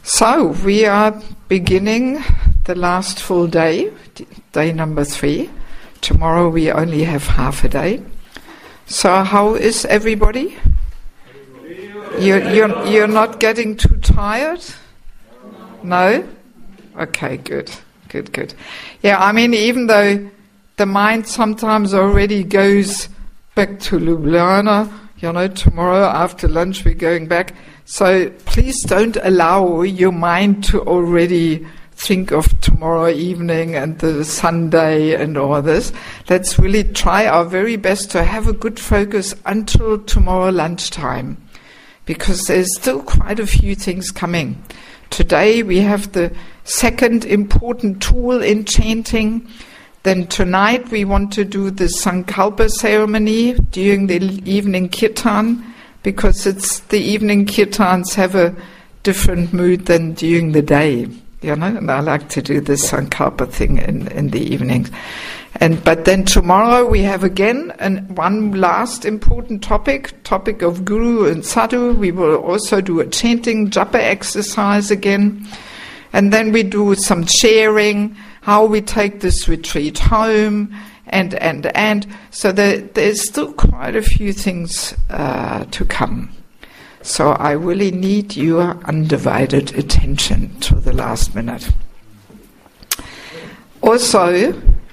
So, we are beginning the last full day, day number 3. Tomorrow we only have half a day. So, how is everybody? You're not getting too tired? No? Okay, good. Yeah, I mean, even though the mind sometimes already goes back to Ljubljana, tomorrow after lunch we're going back. So please don't allow your mind to already think of tomorrow evening and the Sunday and all this. Let's really try our very best to have a good focus until tomorrow lunchtime, because there's still quite a few things coming. Today we have the second important tool in chanting. Then tonight we want to do the Sankalpa ceremony during the evening kirtan, because it's the evening kirtans have a different mood than during the day, and I like to do this Sankalpa thing in the evenings. But then tomorrow we have again one last important topic of Guru and Sadhu. We will also do a chanting japa exercise again. And then we do some sharing, how we take this retreat home, and so there's still quite a few things to come. So I really need your undivided attention to the last minute. Also,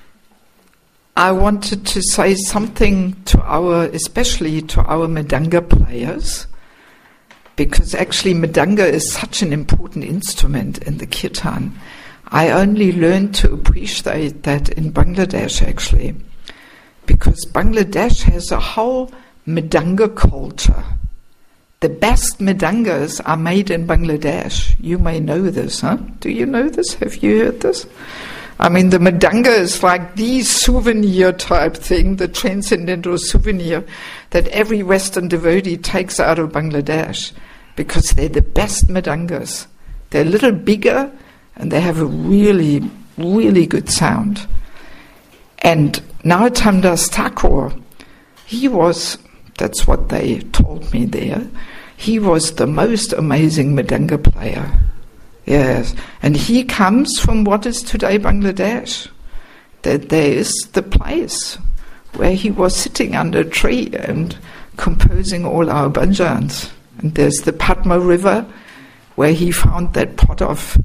I wanted to say something especially to our Mridanga players, because actually Mridanga is such an important instrument in the kirtan. I only learned to appreciate that in Bangladesh, actually, because Bangladesh has a whole Mridanga culture. The best Mridangas are made in Bangladesh. You may know this, huh? Do you know this? Have you heard this? I mean, the Mridanga is like the souvenir type thing, the transcendental souvenir that every Western devotee takes out of Bangladesh, because they're the best Mridangas. They're a little bigger, and they have a really, really good sound. And Narottam Das Thakur, that's what they told me there, he was the most amazing Mridanga player. Yes, and he comes from what is today Bangladesh. There is the place where he was sitting under a tree and composing all our bhajans. And there's the Padma River, where he found that pot of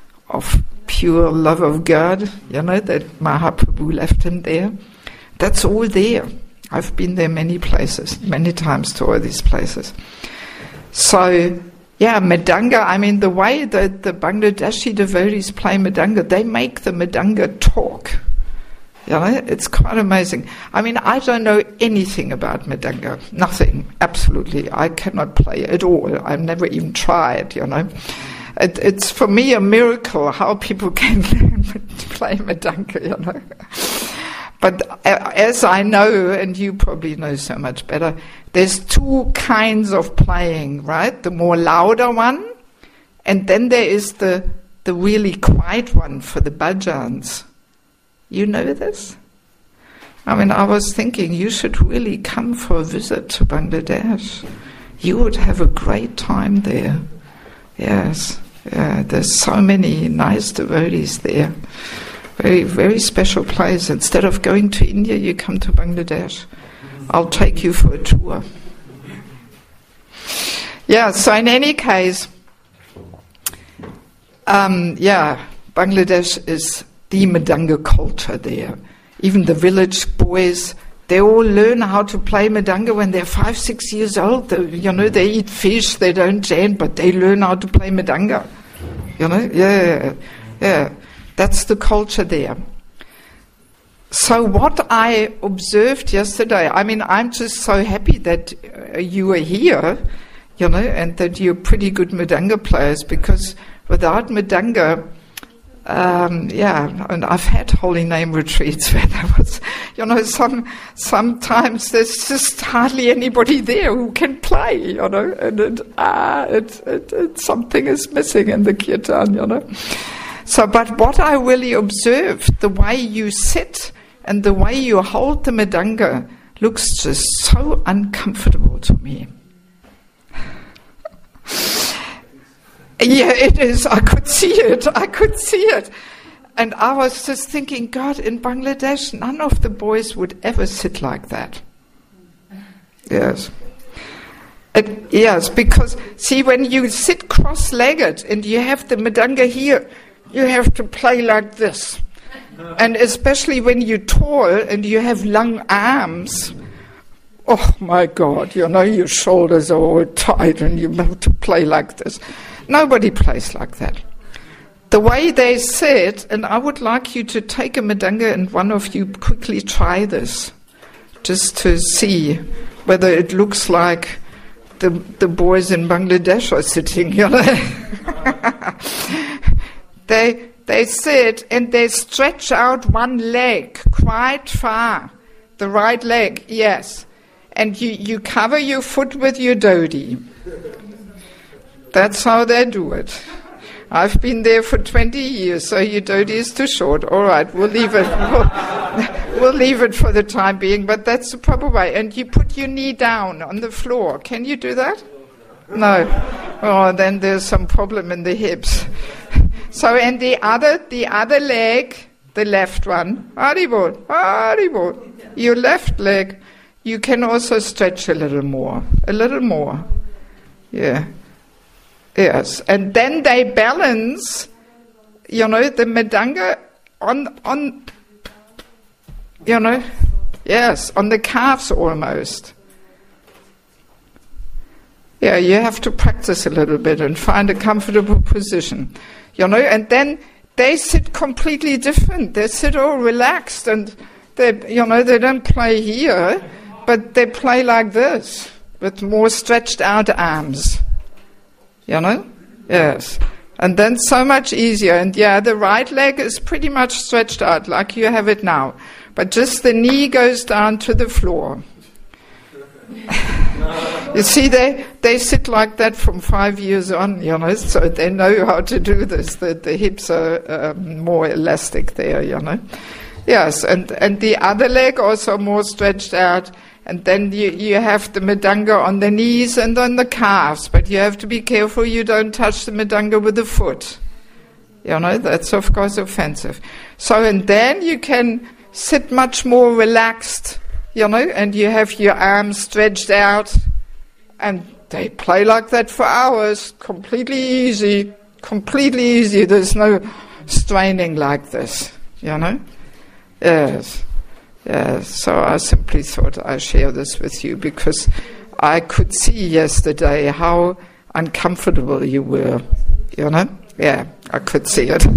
pure love of God, that Mahaprabhu left him there. That's all there. I've been there many times to all these places. So, yeah, Mridanga, I mean, the way that the Bangladeshi devotees play Mridanga, they make the Mridanga talk. It's quite amazing. I mean, I don't know anything about Mridanga. Nothing, absolutely. I cannot play at all. I've never even tried, It's for me a miracle how people can learn to play Mridanga, But as I know, and you probably know so much better, there's two kinds of playing, right? The more louder one, and then there is the really quiet one for the bhajans. You know this? I mean, I was thinking you should really come for a visit to Bangladesh. You would have a great time there. Yes. Yeah, there's so many nice devotees there. Very, very special place. Instead of going to India, you come to Bangladesh. I'll take you for a tour. Yeah, so in any case, Bangladesh is the Mridanga culture there. Even the village boys, they all learn how to play Mridanga when they're 5-6 years old. They eat fish, they don't chant, but they learn how to play Mridanga. Yeah. That's the culture there. So what I observed yesterday, I mean, I'm just so happy that you are here, and that you're pretty good Mridanga players, because without Mridanga, and I've had holy name retreats where there was, sometimes there's just hardly anybody there who can play, and something is missing in the kirtan, So, but what I really observed, the way you sit and the way you hold the Mridanga looks just so uncomfortable to me. Yeah, it is. I could see it. And I was just thinking, God, in Bangladesh, none of the boys would ever sit like that. Yes. Yes, because, see, when you sit cross-legged and you have the mridanga here, you have to play like this. And especially when you're tall and you have long arms, oh my God, your shoulders are all tight and you have to play like this. Nobody plays like that. The way they sit, and I would like you to take a mridanga and one of you quickly try this, just to see whether it looks like the boys in Bangladesh are sitting, They sit and they stretch out one leg quite far, the right leg, yes. And you cover your foot with your dhoti. That's how they do it. I've been there for 20 years, so your dhoti is too short. All right, we'll leave it. We'll leave it for the time being, but that's the proper way. And you put your knee down on the floor. Can you do that? No. Oh, then there's some problem in the hips. So, and the other leg, the left one, Haribol, your left leg, you can also stretch a little more. Yeah. Yes, and then they balance, the mridanga on the calves almost. Yeah, you have to practice a little bit and find a comfortable position, and then they sit completely different. They sit all relaxed and they don't play here, but they play like this with more stretched out arms. Yes. And then so much easier. And the right leg is pretty much stretched out like you have it now. But just the knee goes down to the floor. You see, they sit like that from 5 years on, so they know how to do this. The hips are more elastic there, Yes, and the other leg also more stretched out. And then you have the mridanga on the knees and on the calves, but you have to be careful you don't touch the mridanga with the foot. That's of course offensive. So, and then you can sit much more relaxed, and you have your arms stretched out, and they play like that for hours, completely easy. There's no straining like this, Yes. So I simply thought I'd share this with you because I could see yesterday how uncomfortable you were, Yeah, I could see it.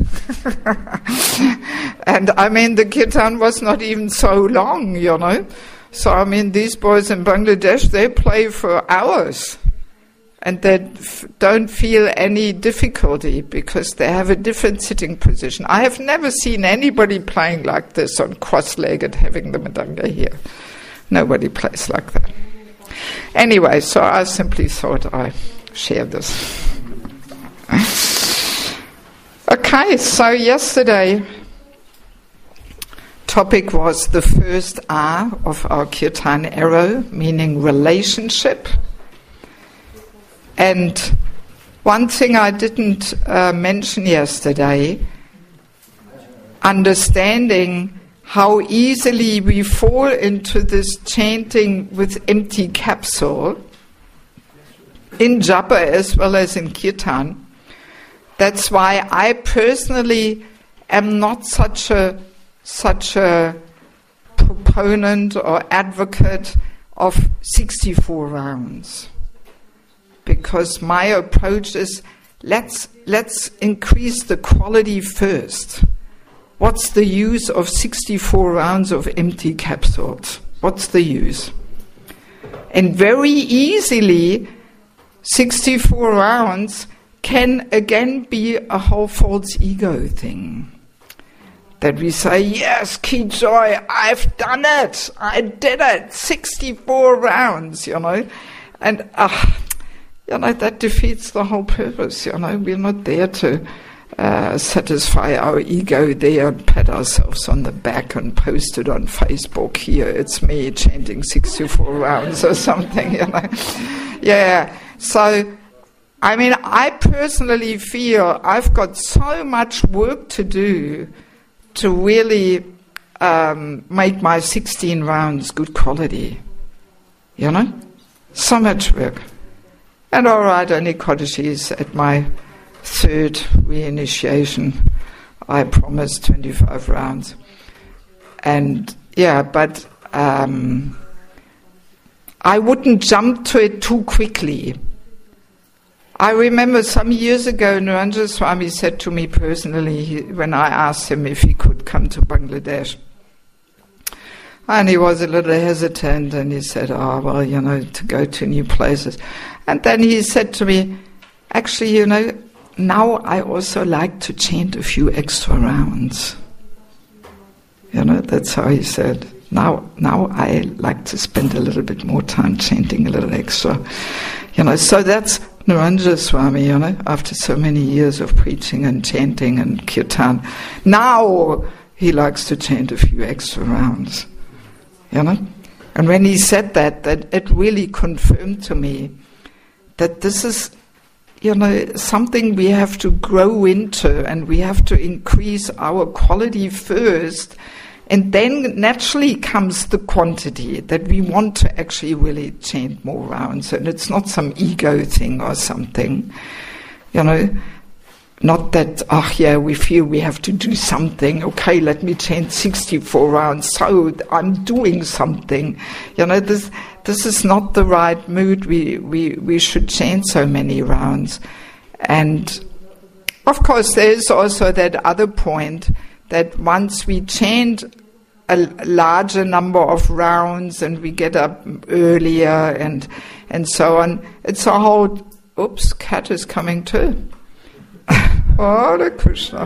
And I mean, the kirtan was not even so long, So I mean, these boys in Bangladesh, they play for hours. And they don't feel any difficulty because they have a different sitting position. I have never seen anybody playing like this on cross-legged, having the mridanga here. Nobody plays like that. Anyway, so I simply thought I'd share this. Okay, so yesterday topic was the first R of our kirtan arrow, meaning relationship. And one thing I didn't mention yesterday, understanding how easily we fall into this chanting with empty capsule, in japa as well as in kirtan. That's why I personally am not such a proponent or advocate of 64 rounds. Because my approach is, let's increase the quality first. What's the use of 64 rounds of empty capsules? What's the use? And very easily, 64 rounds can again be a whole false ego thing. That we say, yes, Ki Joy, I've done it. I did it. 64 rounds, And that defeats the whole purpose. We're not there to satisfy our ego there and pat ourselves on the back and post it on Facebook. Here, it's me chanting 64 rounds or something. Yeah. So I mean, I personally feel I've got so much work to do to really make my 16 rounds good quality. You know? So much work. And all right, only cottages at my third reinitiation. I promised 25 rounds. And yeah, but I wouldn't jump to it too quickly. I remember some years ago, Narendra Swami said to me personally, when I asked him if he could come to Bangladesh, and he was a little hesitant, and he said, oh, well, you know, to go to new places. And then he said to me, actually, you know, now I also like to chant a few extra rounds. You know, that's how he said. Now I like to spend a little bit more time chanting a little extra. You know, so that's Narendra Swami, you know, after so many years of preaching and chanting and kirtan. Now he likes to chant a few extra rounds, you know. And when he said that it really confirmed to me that this is, you know, something we have to grow into, and we have to increase our quality first. And then naturally comes the quantity, that we want to actually really chant more rounds. And it's not some ego thing or something, you know. Not that, we feel we have to do something. Okay, let me chant 64 rounds, so I'm doing something. You know, this is not the right mood. We should chant so many rounds. And of course, there's also that other point, that once we chant a larger number of rounds and we get up earlier and so on, it's a whole... Oops, cat is coming too. Hare Krishna.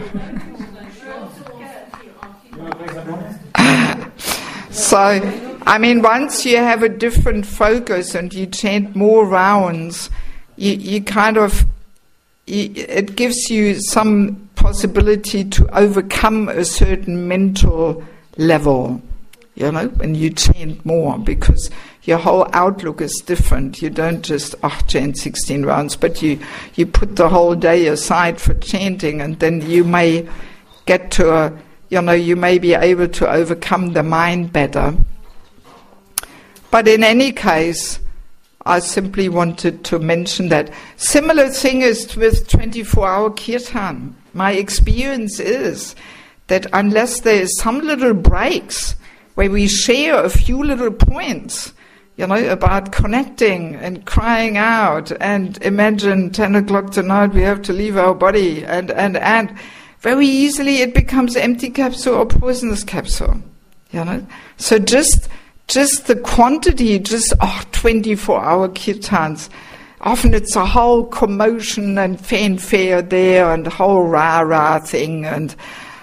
So, I mean, once you have a different focus and you chant more rounds, you kind of... it gives you some possibility to overcome a certain mental level, you know, when you chant more, because your whole outlook is different. You don't just chant 16 rounds, but you put the whole day aside for chanting, and then you may get to you may be able to overcome the mind better. But in any case, I simply wanted to mention that. Similar thing is with 24-hour kirtan. My experience is that unless there is some little breaks where we share a few little points, you know, about connecting and crying out, and imagine 10 o'clock tonight we have to leave our body, and very easily it becomes empty capsule or poisonous capsule, you know. So just the quantity, 24-hour kirtans, often it's a whole commotion and fanfare there and the whole rah-rah thing, and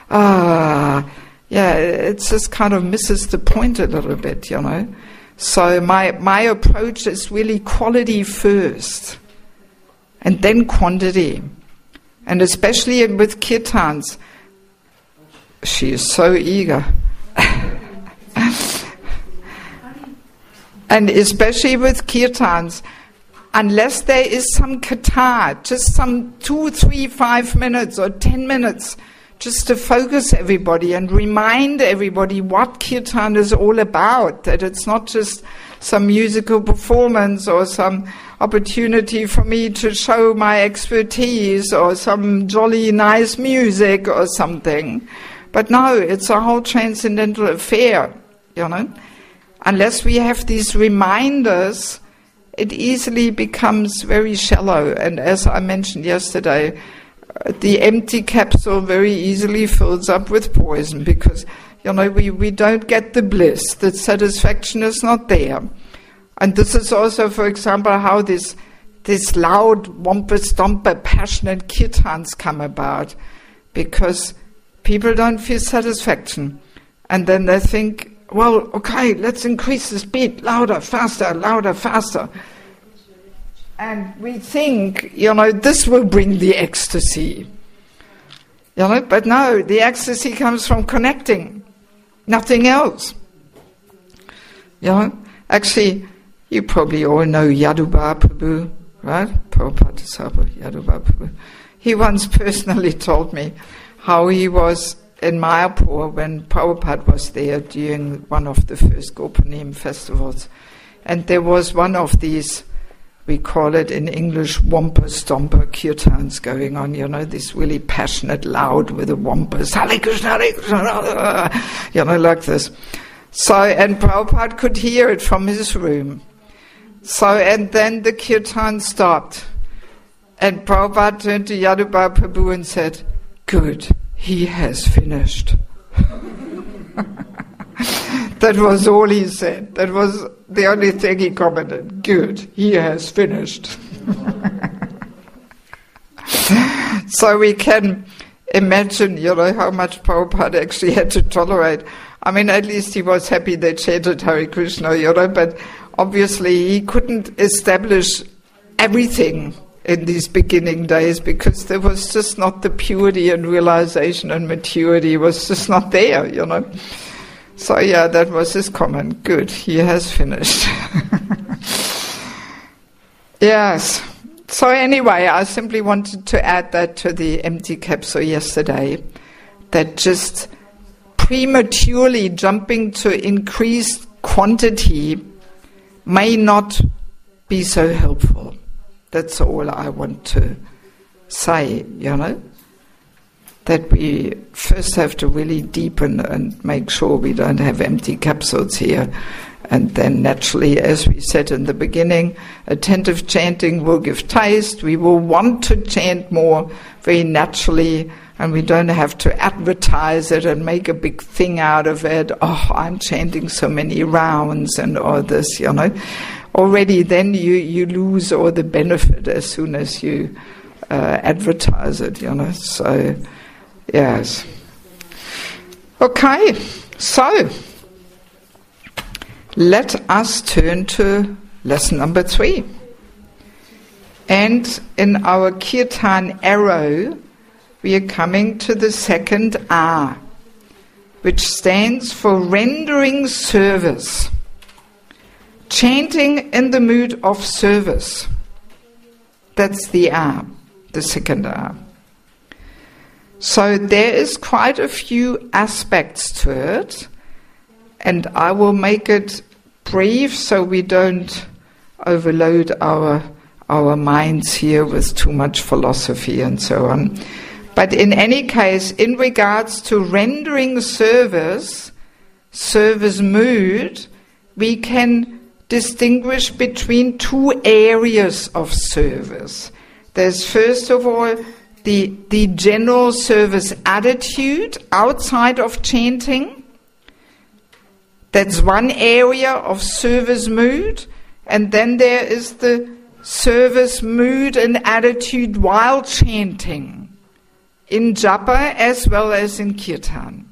it just kind of misses the point a little bit, you know. So my approach is really quality first, and then quantity. And especially with kirtans, she is so eager. And especially with kirtans, unless there is some katha, just some 2, 3, 5 minutes or 10 minutes, just to focus everybody and remind everybody what kirtan is all about, that it's not just some musical performance or some opportunity for me to show my expertise or some jolly nice music or something. But no, it's a whole transcendental affair, you know. Unless we have these reminders, it easily becomes very shallow. And as I mentioned yesterday, the empty capsule very easily fills up with poison, because, you know, we don't get the bliss. The satisfaction is not there. And this is also, for example, how this loud, womper-stomper, passionate kirtans come about, because people don't feel satisfaction. And then they think, well, okay, let's increase the speed, louder, faster. And we think, you know, this will bring the ecstasy. You know, but no, the ecstasy comes from connecting, nothing else. You know, actually, you probably all know Yadubar Prabhu. right? Prabhupada disciple, Yadubhaya Prabhu. He once personally told me how he was in Mayapur when Prabhupada was there during one of the first Gopanim festivals. And there was one of these, we call it in English, wampa stomper kirtans going on, this really passionate, loud with the wampas, Hare Krishna, like this. So, and Prabhupada could hear it from his room. So, and then the kirtan stopped. And Prabhupada turned to Yadubhaya Prabhu and said, "Good, he has finished." That was all he said. That was the only thing he commented. Good, he has finished. So we can imagine, how much Prabhupada actually had to tolerate. I mean, at least he was happy they chanted Hare Krishna, but obviously he couldn't establish everything in these beginning days because there was just not the purity and realization and maturity was just not there, So yeah, that was his comment. Good, he has finished. Yes. So anyway, I simply wanted to add that to the empty capsule yesterday, that just prematurely jumping to increased quantity may not be so helpful. That's all I want to say, that we first have to really deepen and make sure we don't have empty capsules here. And then naturally, as we said in the beginning, attentive chanting will give taste. We will want to chant more very naturally, and we don't have to advertise it and make a big thing out of it. Oh, I'm chanting so many rounds and all this, Already then you lose all the benefit as soon as you advertise it, So, yes. Okay, so let us turn to lesson number 3. And in our Kirtan arrow, we are coming to the second R, which stands for rendering service. Chanting in the mood of service. That's the R, the second R. So there is quite a few aspects to it, and I will make it brief so we don't overload our minds here with too much philosophy and so on. But in any case, in regards to rendering service mood, we can distinguish between 2 areas of service. There's first of all the general service attitude outside of chanting. That's one area of service mood. And then there is the service mood and attitude while chanting, in japa as well as in kirtan.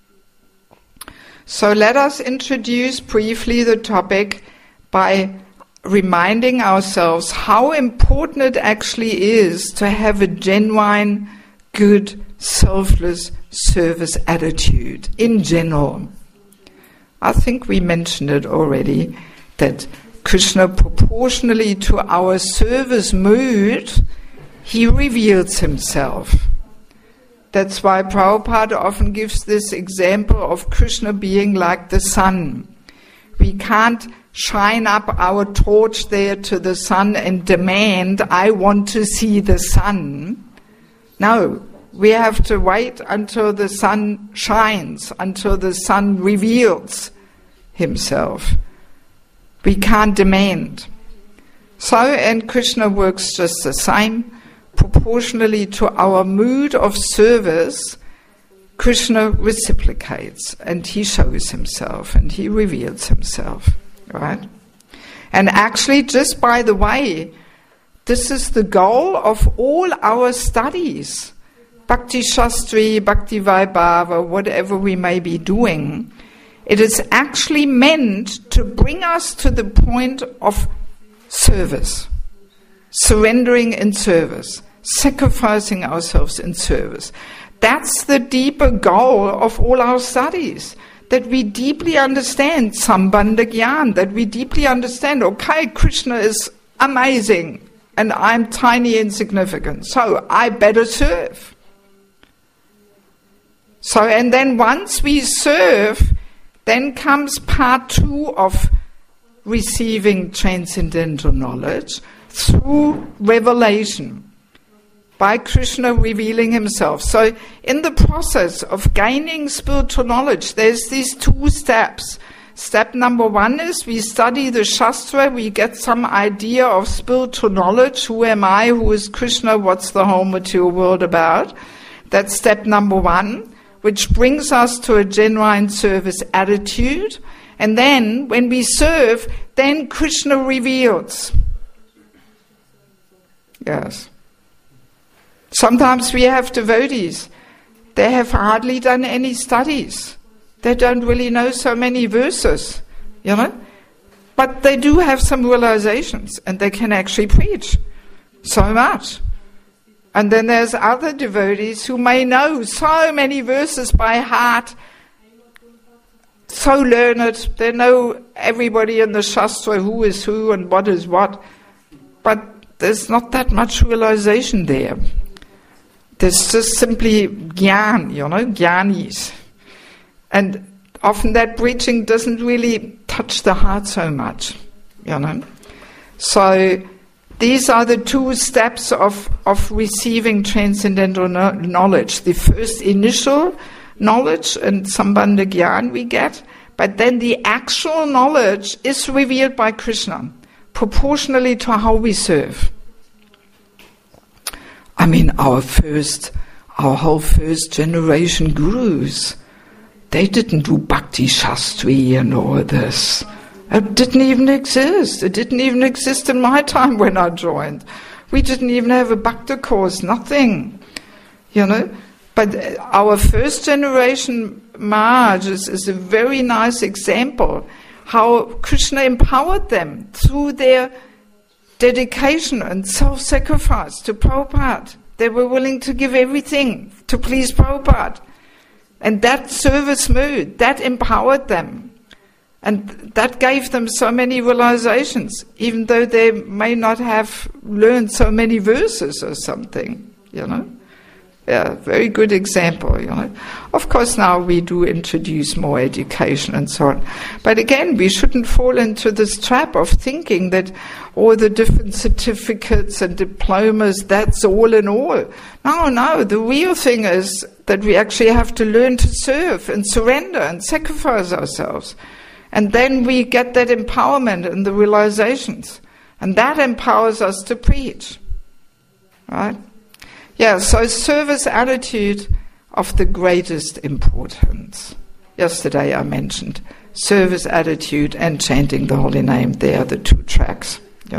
So let us introduce briefly the topic by reminding ourselves how important it actually is to have a genuine, good, selfless service attitude in general. I think we mentioned it already, that Krishna, proportionally to our service mood, he reveals himself. That's why Prabhupada often gives this example of Krishna being like the sun. We can't shine up our torch there to the sun and demand, I want to see the sun. No, we have to wait until the sun shines, until the sun reveals himself. We can't demand. So, and Krishna works just the same. Proportionally to our mood of service, Krishna reciprocates and he shows himself and he reveals himself. Right? And actually, just by the way, this is the goal of all our studies. Bhakti Shastri, Bhakti Vaibhava, whatever we may be doing, it is actually meant to bring us to the point of service. Surrendering in service. Sacrificing ourselves in service. That's the deeper goal of all our studies. That we deeply understand Sambandha Gyan, that we deeply understand, okay, Krishna is amazing, and I'm tiny, insignificant, so I better serve. So, and then once we serve, then comes part 2 of receiving transcendental knowledge through revelation, by Krishna revealing himself. So in the process of gaining spiritual knowledge, there's these 2 steps. Step number 1 is we study the Shastra, we get some idea of spiritual knowledge. Who am I? Who is Krishna? What's the whole material world about? That's step number 1, which brings us to a genuine service attitude. And then, when we serve, then Krishna reveals. Yes. Sometimes we have devotees. They have hardly done any studies. They don't really know so many verses, But they do have some realizations, and they can actually preach so much. And then there's other devotees who may know so many verses by heart, so learned, they know everybody in the Shastra, who is who and what is what. But there's not that much realization there. There's just simply gyan, gyanis. And often that preaching doesn't really touch the heart so much, So these are the 2 steps of receiving transcendental knowledge. The first initial knowledge and sambandha gyan we get, but then the actual knowledge is revealed by Krishna, proportionally to how we serve. I mean, our whole first generation gurus, they didn't do Bhakti Shastri and all this. It didn't even exist. It didn't even exist in my time when I joined. We didn't even have a Bhakti course, nothing. But our first generation Maharaj is a very nice example how Krishna empowered them through their dedication and self-sacrifice to Prabhupada. They were willing to give everything to please Prabhupada. And that service mood, that empowered them. And that gave them so many realizations, even though they may not have learned so many verses or something, Yeah, very good example, Of course, now we do introduce more education and so on. But again, we shouldn't fall into this trap of thinking that all the different certificates and diplomas, that's all in all. No, the real thing is that we actually have to learn to serve and surrender and sacrifice ourselves. And then we get that empowerment and the realizations. And that empowers us to preach. Right? Yeah, so service attitude of the greatest importance. Yesterday I mentioned service attitude and chanting the holy name. They are the 2 tracks,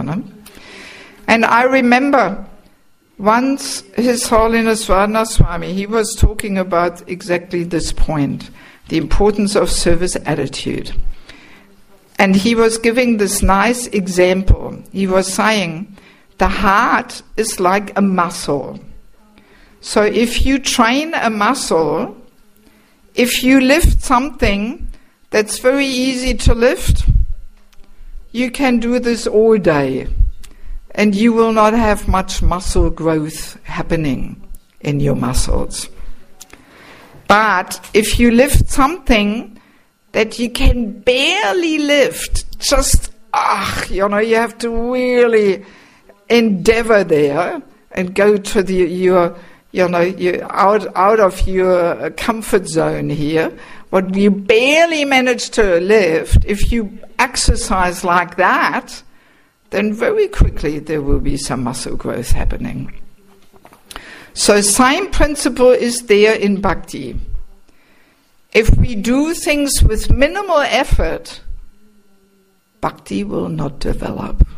And I remember once His Holiness Radhanath Swami, he was talking about exactly this point, the importance of service attitude. And he was giving this nice example. He was saying, the heart is like a muscle. So if you train a muscle, if you lift something that's very easy to lift, you can do this all day. And you will not have much muscle growth happening in your muscles. But if you lift something that you can barely lift, just, you have to really endeavor there and go to you're out of your comfort zone here. What you barely manage to lift, if you exercise like that, then very quickly there will be some muscle growth happening. So same principle is there in bhakti. If we do things with minimal effort, bhakti will not develop.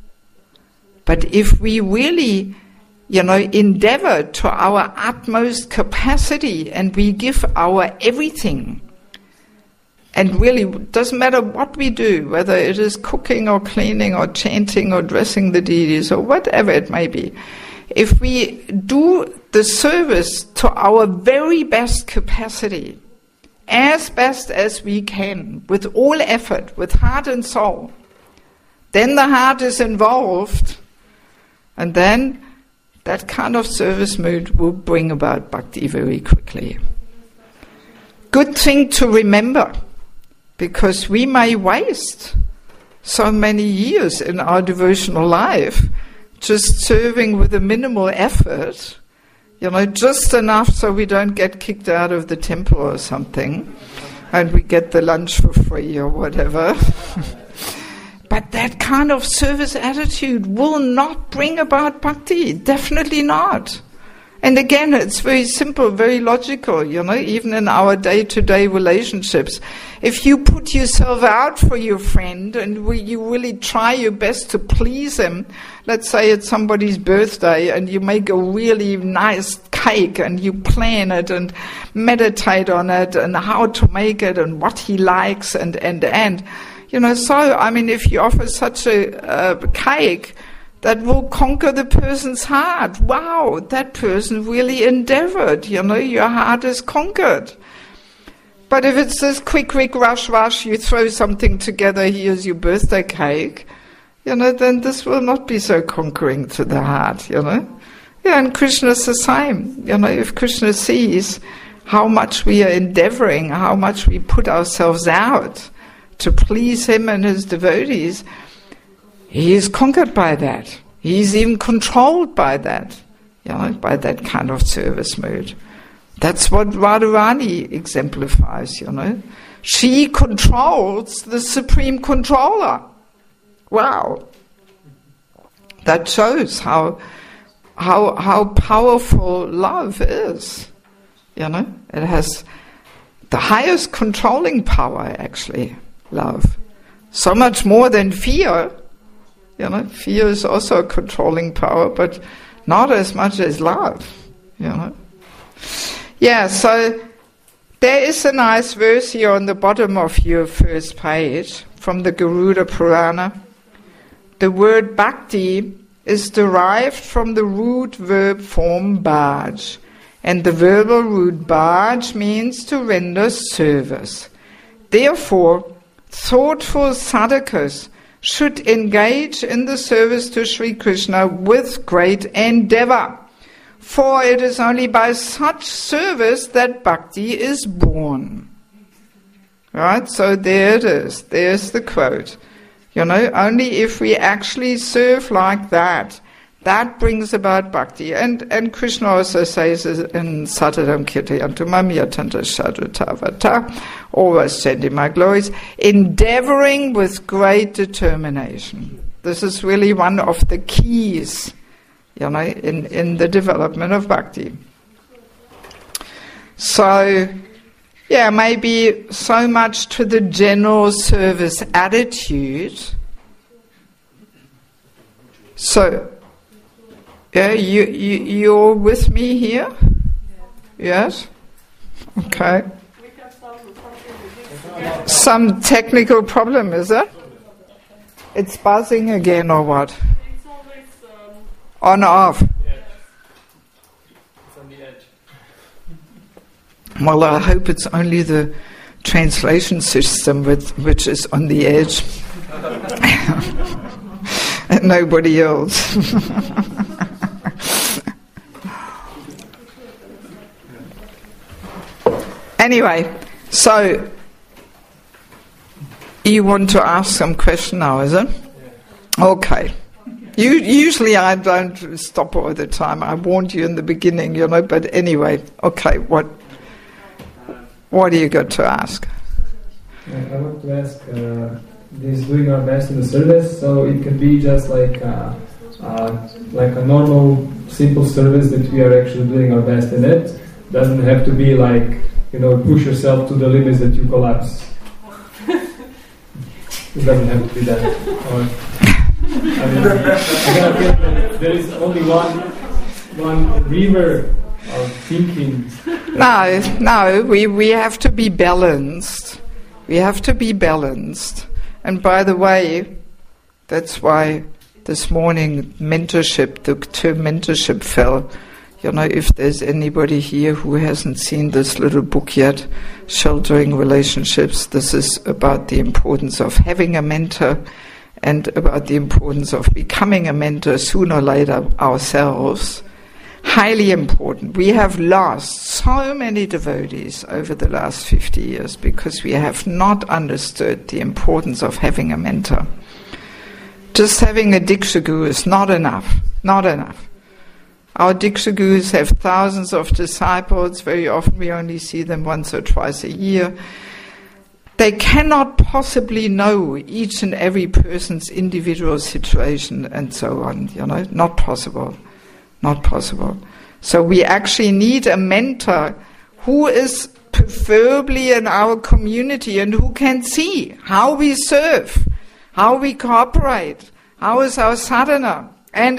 But if we really, endeavor to our utmost capacity and we give our everything, and really, it doesn't matter what we do, whether it is cooking or cleaning or chanting or dressing the deities or whatever it may be, if we do the service to our very best capacity, as best as we can, with all effort, with heart and soul, then the heart is involved, And then that kind of service mood will bring about bhakti very quickly. Good thing to remember, because we may waste so many years in our devotional life just serving with a minimal effort, just enough so we don't get kicked out of the temple or something, and we get the lunch for free or whatever. But that kind of service attitude will not bring about bhakti, definitely not. And again, it's very simple, very logical, even in our day-to-day relationships. If you put yourself out for your friend and you really try your best to please him, let's say it's somebody's birthday and you make a really nice cake and you plan it and meditate on it and how to make it and what he likes and. If you offer such a cake, that will conquer the person's heart. Wow, that person really endeavored. Your heart is conquered. But if it's this quick, rush, you throw something together, here's your birthday cake, then this will not be so conquering to the heart, Yeah, and Krishna's the same. If Krishna sees how much we are endeavoring, how much we put ourselves out to please him and his devotees, he is conquered by that. He is even controlled by that, by that kind of service mood. That's what Radharani exemplifies, She controls the supreme controller. Wow. That shows how powerful love is. It has the highest controlling power, actually, love. So much more than fear. Fear is also a controlling power, but not as much as love, Yeah, so there is a nice verse here on the bottom of your first page from the Garuda Purana. The word bhakti is derived from the root verb form bhaj, and the verbal root bhaj means to render service. Therefore, thoughtful sadhakas should engage in the service to Sri Krishna with great endeavor, for it is only by such service that bhakti is born. Right? So there it is. There's the quote. Only if we actually serve like that, that brings about bhakti. And Krishna also says in Satadam Kirtayantu Mam Yatanta Shadutavata, always chanting my glories, endeavoring with great determination. This is really one of the keys, in the development of bhakti. So, maybe so much to the general service attitude. So, you're with me here? Yes? Okay. Some technical problem, is it? It's buzzing again or what? It's always on off. It's on the edge. Well, I hope it's only the translation system which is on the edge. And nobody else. Anyway, so you want to ask some question now, is it? Okay. Usually I don't stop all the time. I warned you in the beginning, but anyway, okay, what do you got to ask? I want to ask, this doing our best in the service, so it can be just like a normal, simple service that we are actually doing our best in it. Doesn't have to be like, push yourself to the limits that you collapse. It doesn't have to be that. Again, there is only one river of thinking. No, we have to be balanced. We have to be balanced. And by the way, that's why this morning mentorship, the term mentorship fell. If there's anybody here who hasn't seen this little book yet, Sheltering Relationships, this is about the importance of having a mentor and about the importance of becoming a mentor sooner or later ourselves. Highly important. We have lost so many devotees over the last 50 years because we have not understood the importance of having a mentor. Just having a Diksha Guru is not enough. Not enough. Our Diksha Gurus have thousands of disciples. Very often we only see them once or twice a year. They cannot possibly know each and every person's individual situation and so on. Not possible. Not possible. So we actually need a mentor who is preferably in our community and who can see how we serve, how we cooperate, how is our sadhana, and.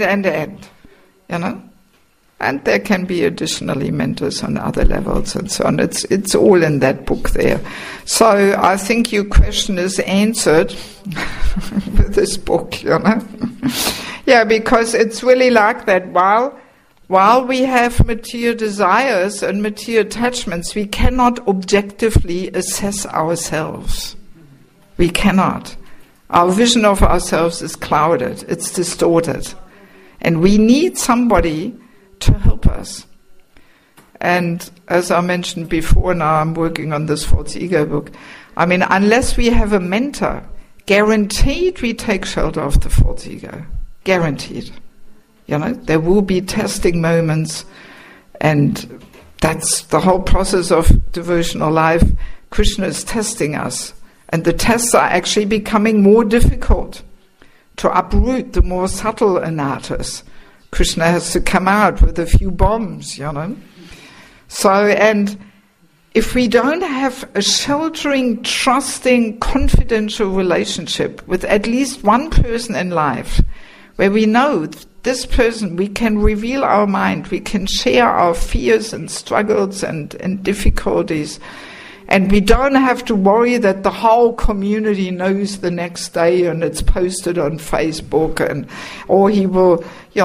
And there can be additionally mentors on other levels and so on. It's all in that book there. So I think your question is answered with this book, Yeah, because it's really like that. While we have material desires and material attachments, we cannot objectively assess ourselves. We cannot. Our vision of ourselves is clouded. It's distorted. And we need somebody to help us. And as I mentioned before, now I'm working on this false ego book. Unless we have a mentor, guaranteed we take shelter of the false ego. Guaranteed. There will be testing moments, and that's the whole process of devotional life. Krishna is testing us, and the tests are actually becoming more difficult to uproot the more subtle anarthas. Krishna has to come out with a few bombs, So, and if we don't have a sheltering, trusting, confidential relationship with at least one person in life, where we know this person, we can reveal our mind, we can share our fears and struggles and difficulties, and we don't have to worry that the whole community knows the next day and it's posted on Facebook, or he will,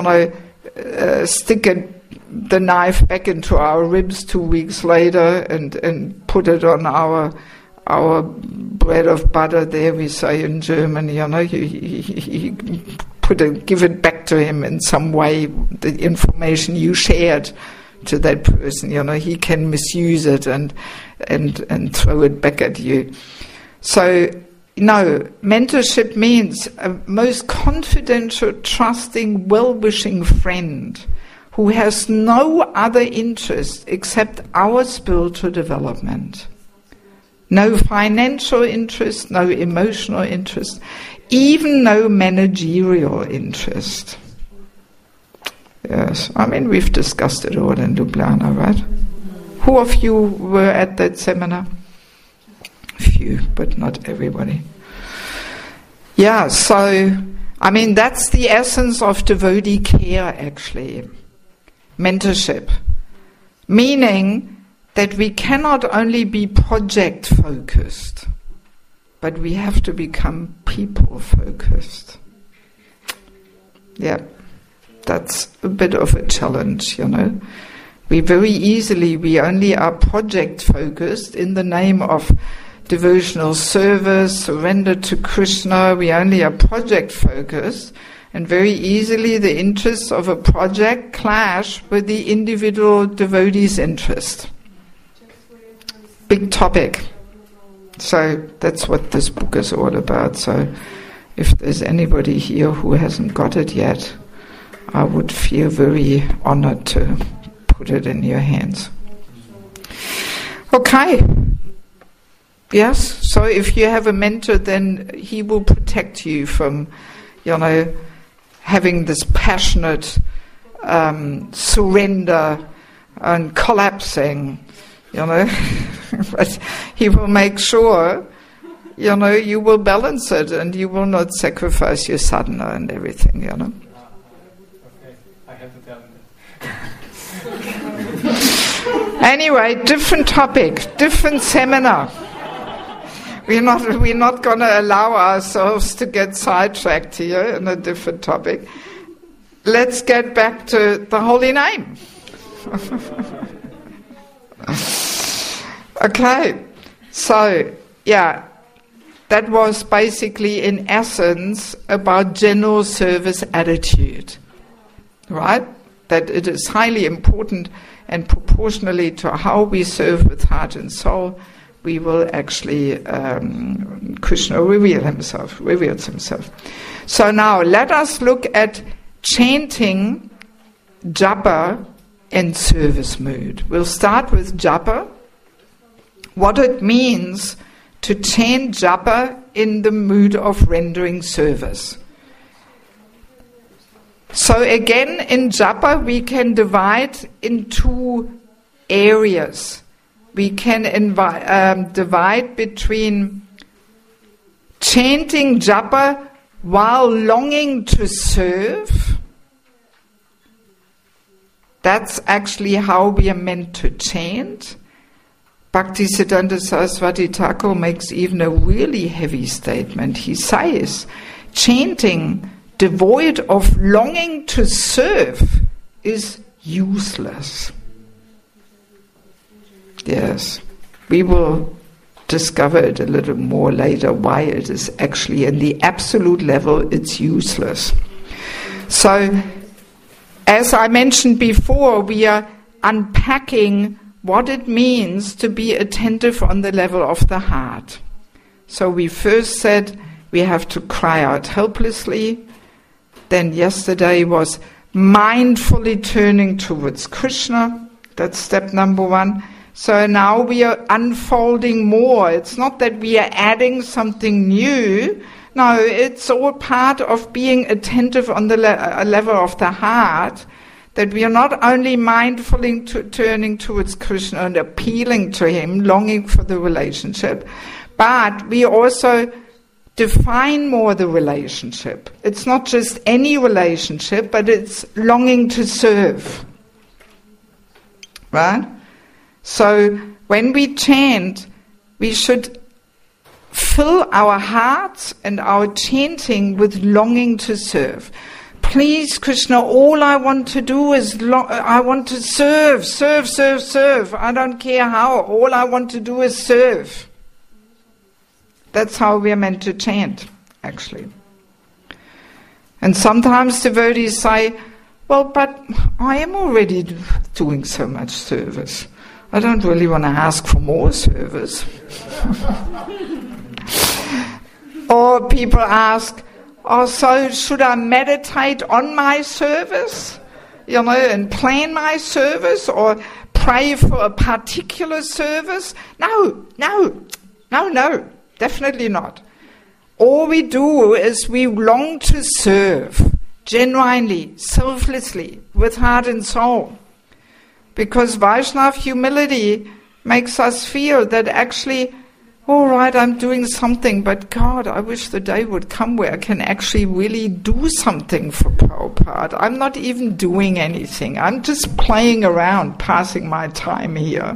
stick the knife back into our ribs 2 weeks later and put it on our bread of butter. There we say in German, he give it back to him in some way. The information you shared to that person, he can misuse it and throw it back at you. So, mentorship means a most confidential, trusting, well-wishing friend who has no other interest except our spiritual development. No financial interest, no emotional interest, even no managerial interest. Yes, we've discussed it all in Ljubljana, right? Who of you were at that seminar? Few, but not everybody. Yeah, so, that's the essence of devotee care, actually. Mentorship. Meaning that we cannot only be project-focused, but we have to become people-focused. Yeah, that's a bit of a challenge, We only are project-focused in the name of devotional service, surrender to Krishna. We only are project-focused, and very easily the interests of a project clash with the individual devotee's interest. Big topic. So that's what this book is all about. So if there's anybody here who hasn't got it yet, I would feel very honored to put it in your hands. Okay. Yes, so if you have a mentor, then he will protect you from, having this passionate surrender and collapsing, But he will make sure, you will balance it and you will not sacrifice your sadhana and everything, Okay, I have to tell him that. Anyway, different topic, different seminar. We're not going to allow ourselves to get sidetracked here in a different topic. Let's get back to the holy name. Okay, so that was basically, in essence, about general service attitude, right? That it is highly important, and proportionally to how we serve with heart and soul, we will actually, Krishna reveals himself. So now let us look at chanting japa in service mood. We'll start with japa, what it means to chant japa in the mood of rendering service. So again, in japa we can divide in two areas. We can divide between chanting japa while longing to serve. That's actually how we are meant to chant. Bhaktisiddhanta Saraswati Thakur makes even a really heavy statement. He says, chanting devoid of longing to serve is useless. Yes, we will discover it a little more later, why it is actually, in the absolute level, it's useless. So, as I mentioned before, we are unpacking what it means to be attentive on the level of the heart. So we first said we have to cry out helplessly. Then yesterday was mindfully turning towards Krishna. That's step number 1. So now we are unfolding more. It's not that we are adding something new. No, it's all part of being attentive on the level of the heart, that we are not only mindfully turning towards Krishna and appealing to him, longing for the relationship, but we also define more the relationship. It's not just any relationship, but it's longing to serve. Right? So when we chant, we should fill our hearts and our chanting with longing to serve. Please, Krishna, all I want to do is I want to serve. I don't care how. All I want to do is serve. That's how we are meant to chant, actually. And sometimes devotees say, well, but I am already doing so much service. I don't really want to ask for more service. Or people ask, oh, so should I meditate on my service? And plan my service, or pray for a particular service? No, definitely not. All we do is we long to serve, genuinely, selflessly, with heart and soul. Because Vaishnava humility makes us feel that actually, all right, I'm doing something, but God, I wish the day would come where I can actually really do something for Prabhupada. I'm not even doing anything. I'm just playing around, passing my time here.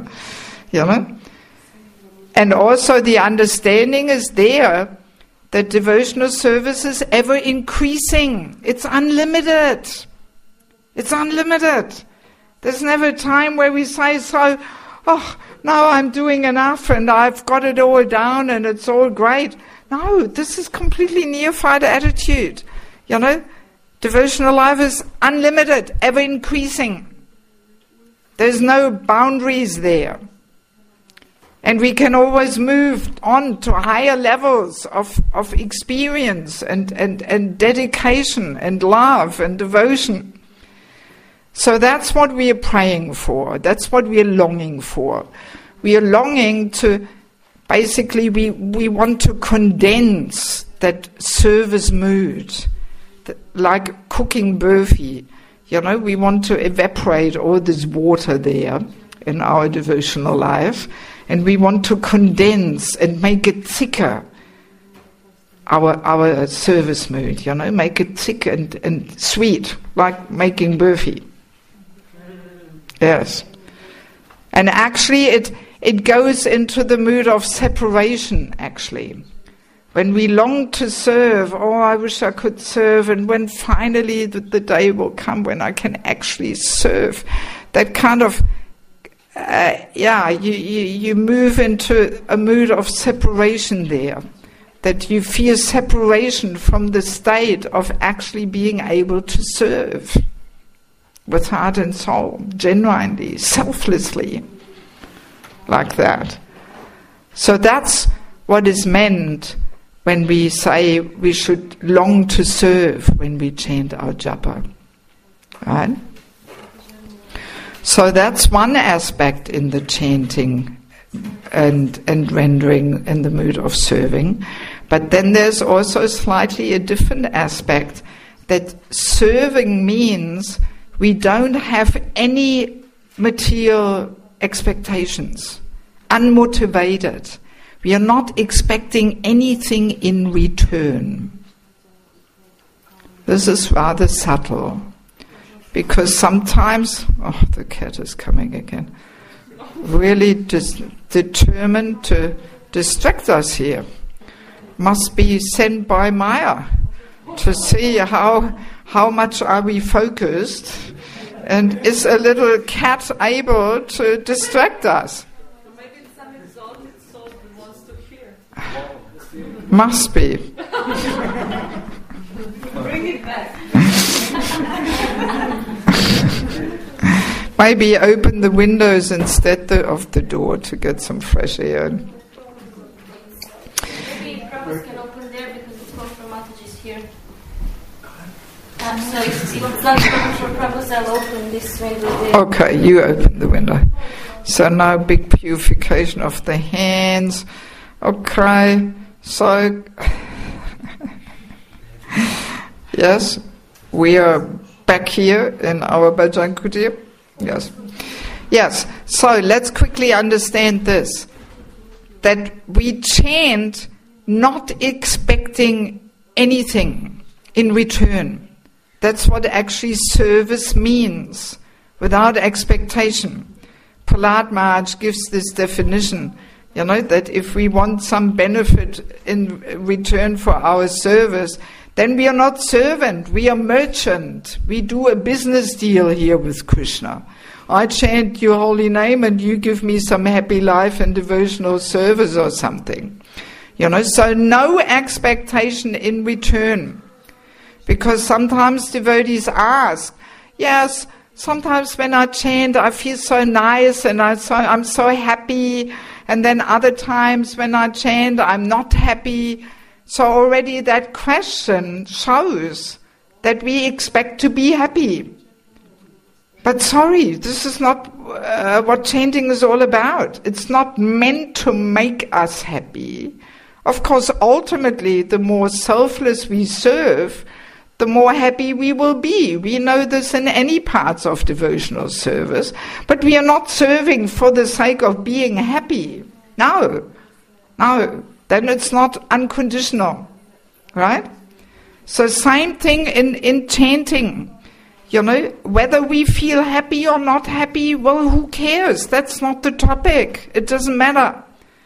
And also the understanding is there that devotional service is ever increasing. It's unlimited. It's unlimited. There's never a time where we say, so, now I'm doing enough and I've got it all down and it's all great. No, this is completely neophyte attitude. Devotional life is unlimited, ever increasing. There's no boundaries there. And we can always move on to higher levels of experience and dedication and love and devotion. So that's what we are praying for. That's what we are longing for. We are longing to, basically, we want to condense that service mood, like cooking burfi. We want to evaporate all this water there in our devotional life, and we want to condense and make it thicker, our service mood, make it thick and sweet, like making burfi. Yes. And actually it goes into the mood of separation, actually. When we long to serve, I wish I could serve, and when finally the day will come when I can actually serve, that kind of, you move into a mood of separation there, that you feel separation from the state of actually being able to serve with heart and soul, genuinely, selflessly, like that. So that's what is meant when we say we should long to serve when we chant our japa. Right? So that's one aspect in the chanting and rendering in the mood of serving. But then there's also slightly a different aspect, that serving means we don't have any material expectations, unmotivated. We are not expecting anything in return. This is rather subtle, because sometimes, oh, the cat is coming again, really determined to distract us here. Must be sent by Maya to see how much are we focused, and is a little cat able to distract us? Maybe some exalted soul that wants to hear. Must be. Bring it back. Maybe open the windows instead of the door to get some fresh air. Maybe Prabhupada can open there because it's close for Mataji's here. So it's not for Prabhupada, I'll open this window there. Okay, you open the window. So now big purification of the hands. Okay, so yes, we are back here in our Bhajan Kutir. Yes. So let's quickly understand this, that we chant not expecting anything in return. That's what actually service means, without expectation. Prahlad Maharaj gives this definition, that if we want some benefit in return for our service, then we are not servant, we are merchant. We do a business deal here with Krishna. I chant your holy name and you give me some happy life and devotional service or something. So no expectation in return. Because sometimes devotees ask, yes, sometimes when I chant I feel so nice and I'm so happy, and then other times when I chant I'm not happy. So already that question shows that we expect to be happy. But sorry, this is not what chanting is all about. It's not meant to make us happy. Of course, ultimately, the more selfless we serve, the more happy we will be. We know this in any parts of devotional service. But we are not serving for the sake of being happy. No. Then it's not unconditional. Right? So same thing in chanting. Whether we feel happy or not happy, well, who cares? That's not the topic. It doesn't matter.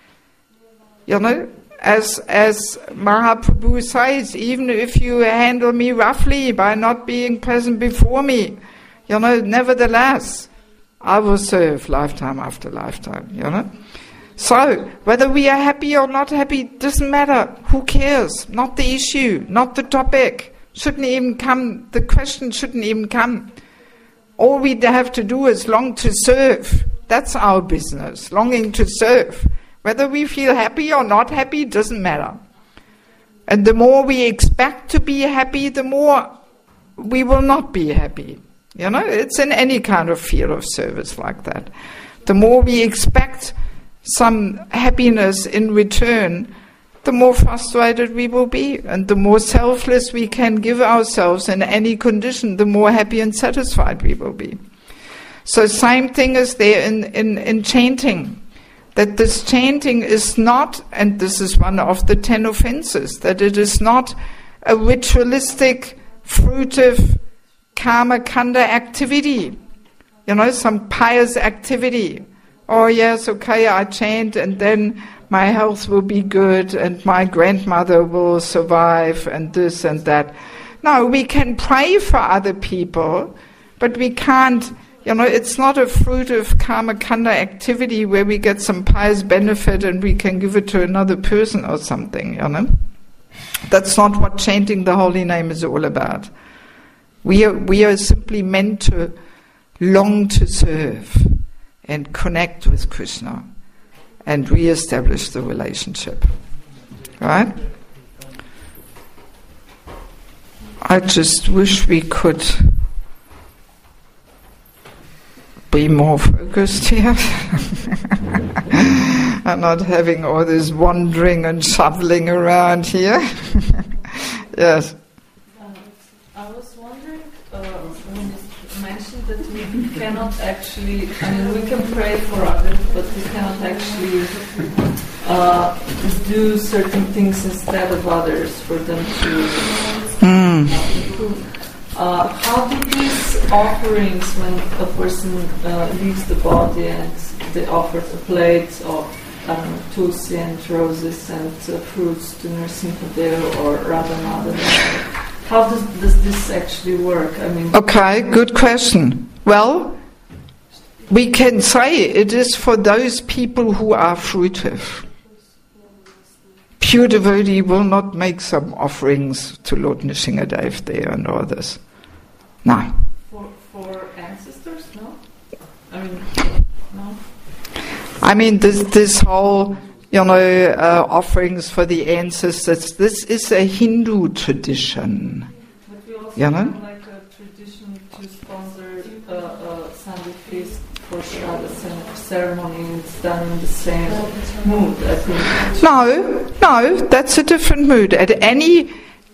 As Mahaprabhu says, even if you handle me roughly by not being present before me, nevertheless, I will serve lifetime after lifetime, So, whether we are happy or not happy, doesn't matter. Who cares? Not the issue, not the topic. Shouldn't even come, the question shouldn't even come. All we have to do is long to serve. That's our business, longing to serve. Whether we feel happy or not happy, doesn't matter. And the more we expect to be happy, the more we will not be happy. It's in any kind of field of service like that. The more we expect some happiness in return, the more frustrated we will be. And the more selfless we can give ourselves in any condition, the more happy and satisfied we will be. So same thing is there in chanting. That this chanting is not, and this is one of the 10 offenses, that it is not a ritualistic, fruitive, karma kanda activity. Some pious activity. Oh yes, okay, I chant and then my health will be good and my grandmother will survive and this and that. No, we can pray for other people, but we can't It's not a fruit of karma kanda activity where we get some pious benefit and we can give it to another person or something, That's not what chanting the holy name is all about. We are simply meant to long to serve and connect with Krishna and re-establish the relationship. Right? I just wish we could be more focused here and not having all this wandering and shoveling around here. Yes. I was wondering, when you mentioned that we cannot actually, we can pray for others, but we cannot actually do certain things instead of others for them to improve. How do these offerings, when a person leaves the body and they offer a plate of tulsi and roses and fruits to Nrsimhadev or Radha, how does this actually work? Okay, good question. Well, we can say it is for those people who are fruitive. Pure devotee will not make some offerings to Lord Nrsimhadev there and all this. No. For ancestors, no? No? This whole, offerings for the ancestors, this is a Hindu tradition. But we also have like a tradition to sponsor a Sunday feast for Shraddha ceremony, and it's done in the same mood, I think. No, that's a different mood. At any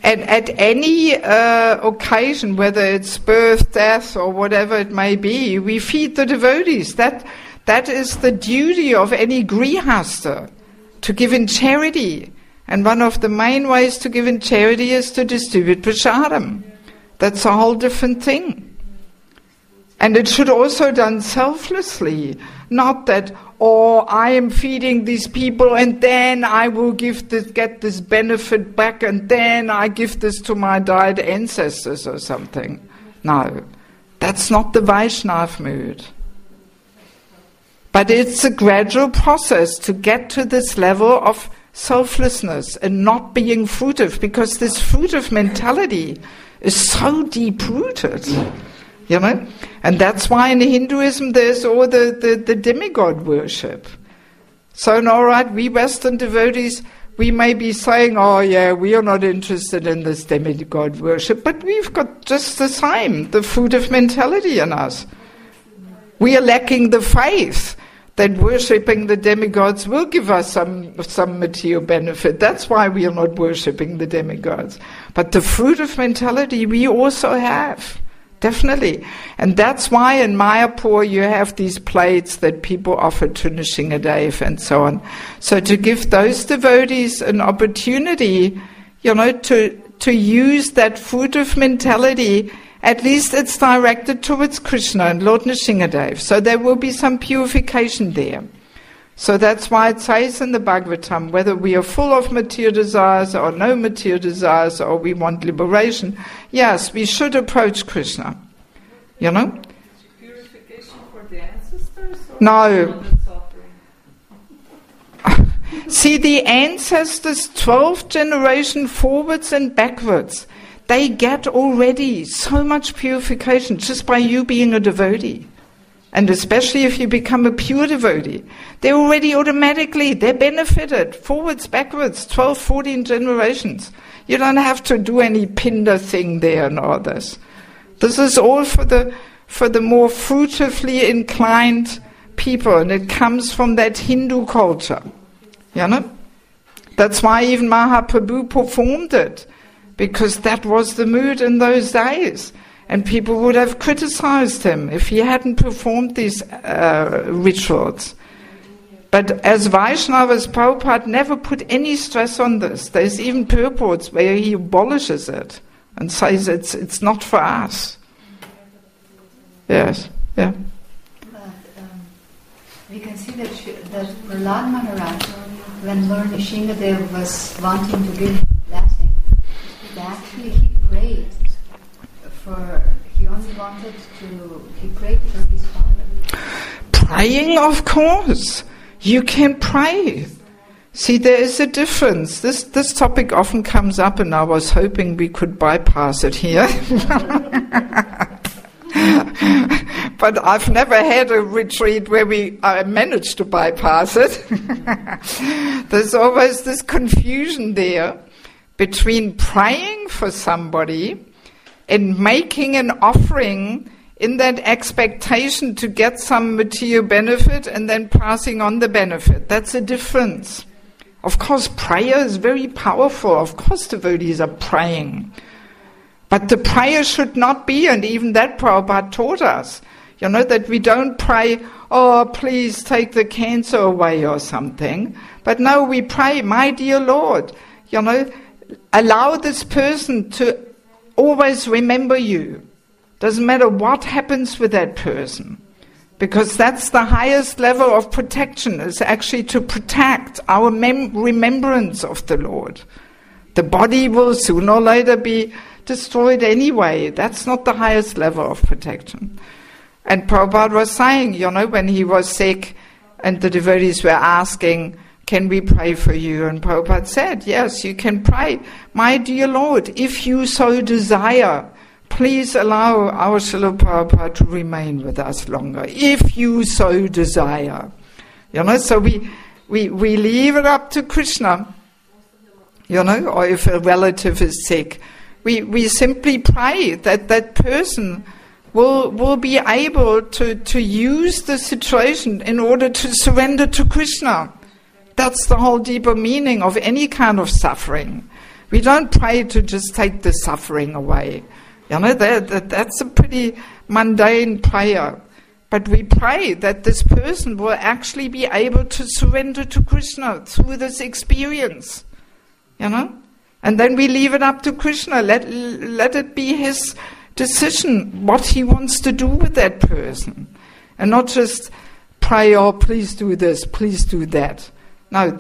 occasion, whether it's birth, death, or whatever it may be, we feed the devotees. That is the duty of any grihasta, to give in charity. And one of the main ways to give in charity is to distribute prasadam. That's a whole different thing. And it should also done selflessly, not that, I am feeding these people and then I will get this benefit back and then I give this to my died ancestors or something. No, that's not the Vaishnav mood. But it's a gradual process to get to this level of selflessness and not being fruitive, because this fruitive mentality is so deep-rooted. And that's why in Hinduism there's all the demigod worship. So, all right, we Western devotees, we may be saying, we are not interested in this demigod worship, but we've got just the same, the fruitive mentality in us. We are lacking the faith that worshipping the demigods will give us some material benefit. That's why we are not worshipping the demigods. But the fruitive mentality we also have. Definitely. And that's why in Mayapur you have these plates that people offer to Nrsimhadev and so on. So to give those devotees an opportunity, to use that fruitive mentality, at least it's directed towards Krishna and Lord Nrsimhadev. So there will be some purification there. So that's why it says in the Bhagavatam, whether we are full of material desires or no material desires or we want liberation, yes, we should approach Krishna. Purification for the ancestors? Or no. See, the ancestors, 12th generation forwards and backwards, they get already so much purification just by you being a devotee. And especially if you become a pure devotee, they're already they're benefited, forwards, backwards, 12, 14 generations. You don't have to do any pinder thing there and all this. This is all for the more fruitively inclined people, and it comes from that Hindu culture. That's why even Mahaprabhu performed it, because that was the mood in those days. And people would have criticized him if he hadn't performed these rituals. But as Vaishnavas, Prabhupada never put any stress on this. There's even purports where he abolishes it and says it's not for us. Yes, yeah. But we can see that Prahlad Maharaj, when Lord Nrsimhadev was wanting to give him a blessing, he prayed. He only he prayed for his father. Praying, of course. You can pray. See, there is a difference. This topic often comes up, and I was hoping we could bypass it here. But I've never had a retreat where I managed to bypass it. There's always this confusion there between praying for somebody and making an offering in that expectation to get some material benefit and then passing on the benefit. That's a difference. Of course, prayer is very powerful. Of course, devotees are praying. But the prayer should not be, and even that Prabhupada taught us, that we don't pray, oh, please take the cancer away or something. But no, we pray, my dear Lord, allow this person to always remember you. Doesn't matter what happens with that person. Because that's the highest level of protection, is actually to protect our remembrance of the Lord. The body will sooner or later be destroyed anyway. That's not the highest level of protection. And Prabhupada was saying, when he was sick and the devotees were asking, can we pray for you? And Prabhupada said, yes, you can pray. My dear Lord, if you so desire, please allow our Srila Prabhupada to remain with us longer, if you so desire. So we leave it up to Krishna, or if a relative is sick, we simply pray that that person will be able to use the situation in order to surrender to Krishna. That's the whole deeper meaning of any kind of suffering. We don't pray to just take the suffering away. That's a pretty mundane prayer. But we pray that this person will actually be able to surrender to Krishna through this experience. And then we leave it up to Krishna. Let it be his decision what he wants to do with that person. And not just pray, oh, please do this, please do that. No,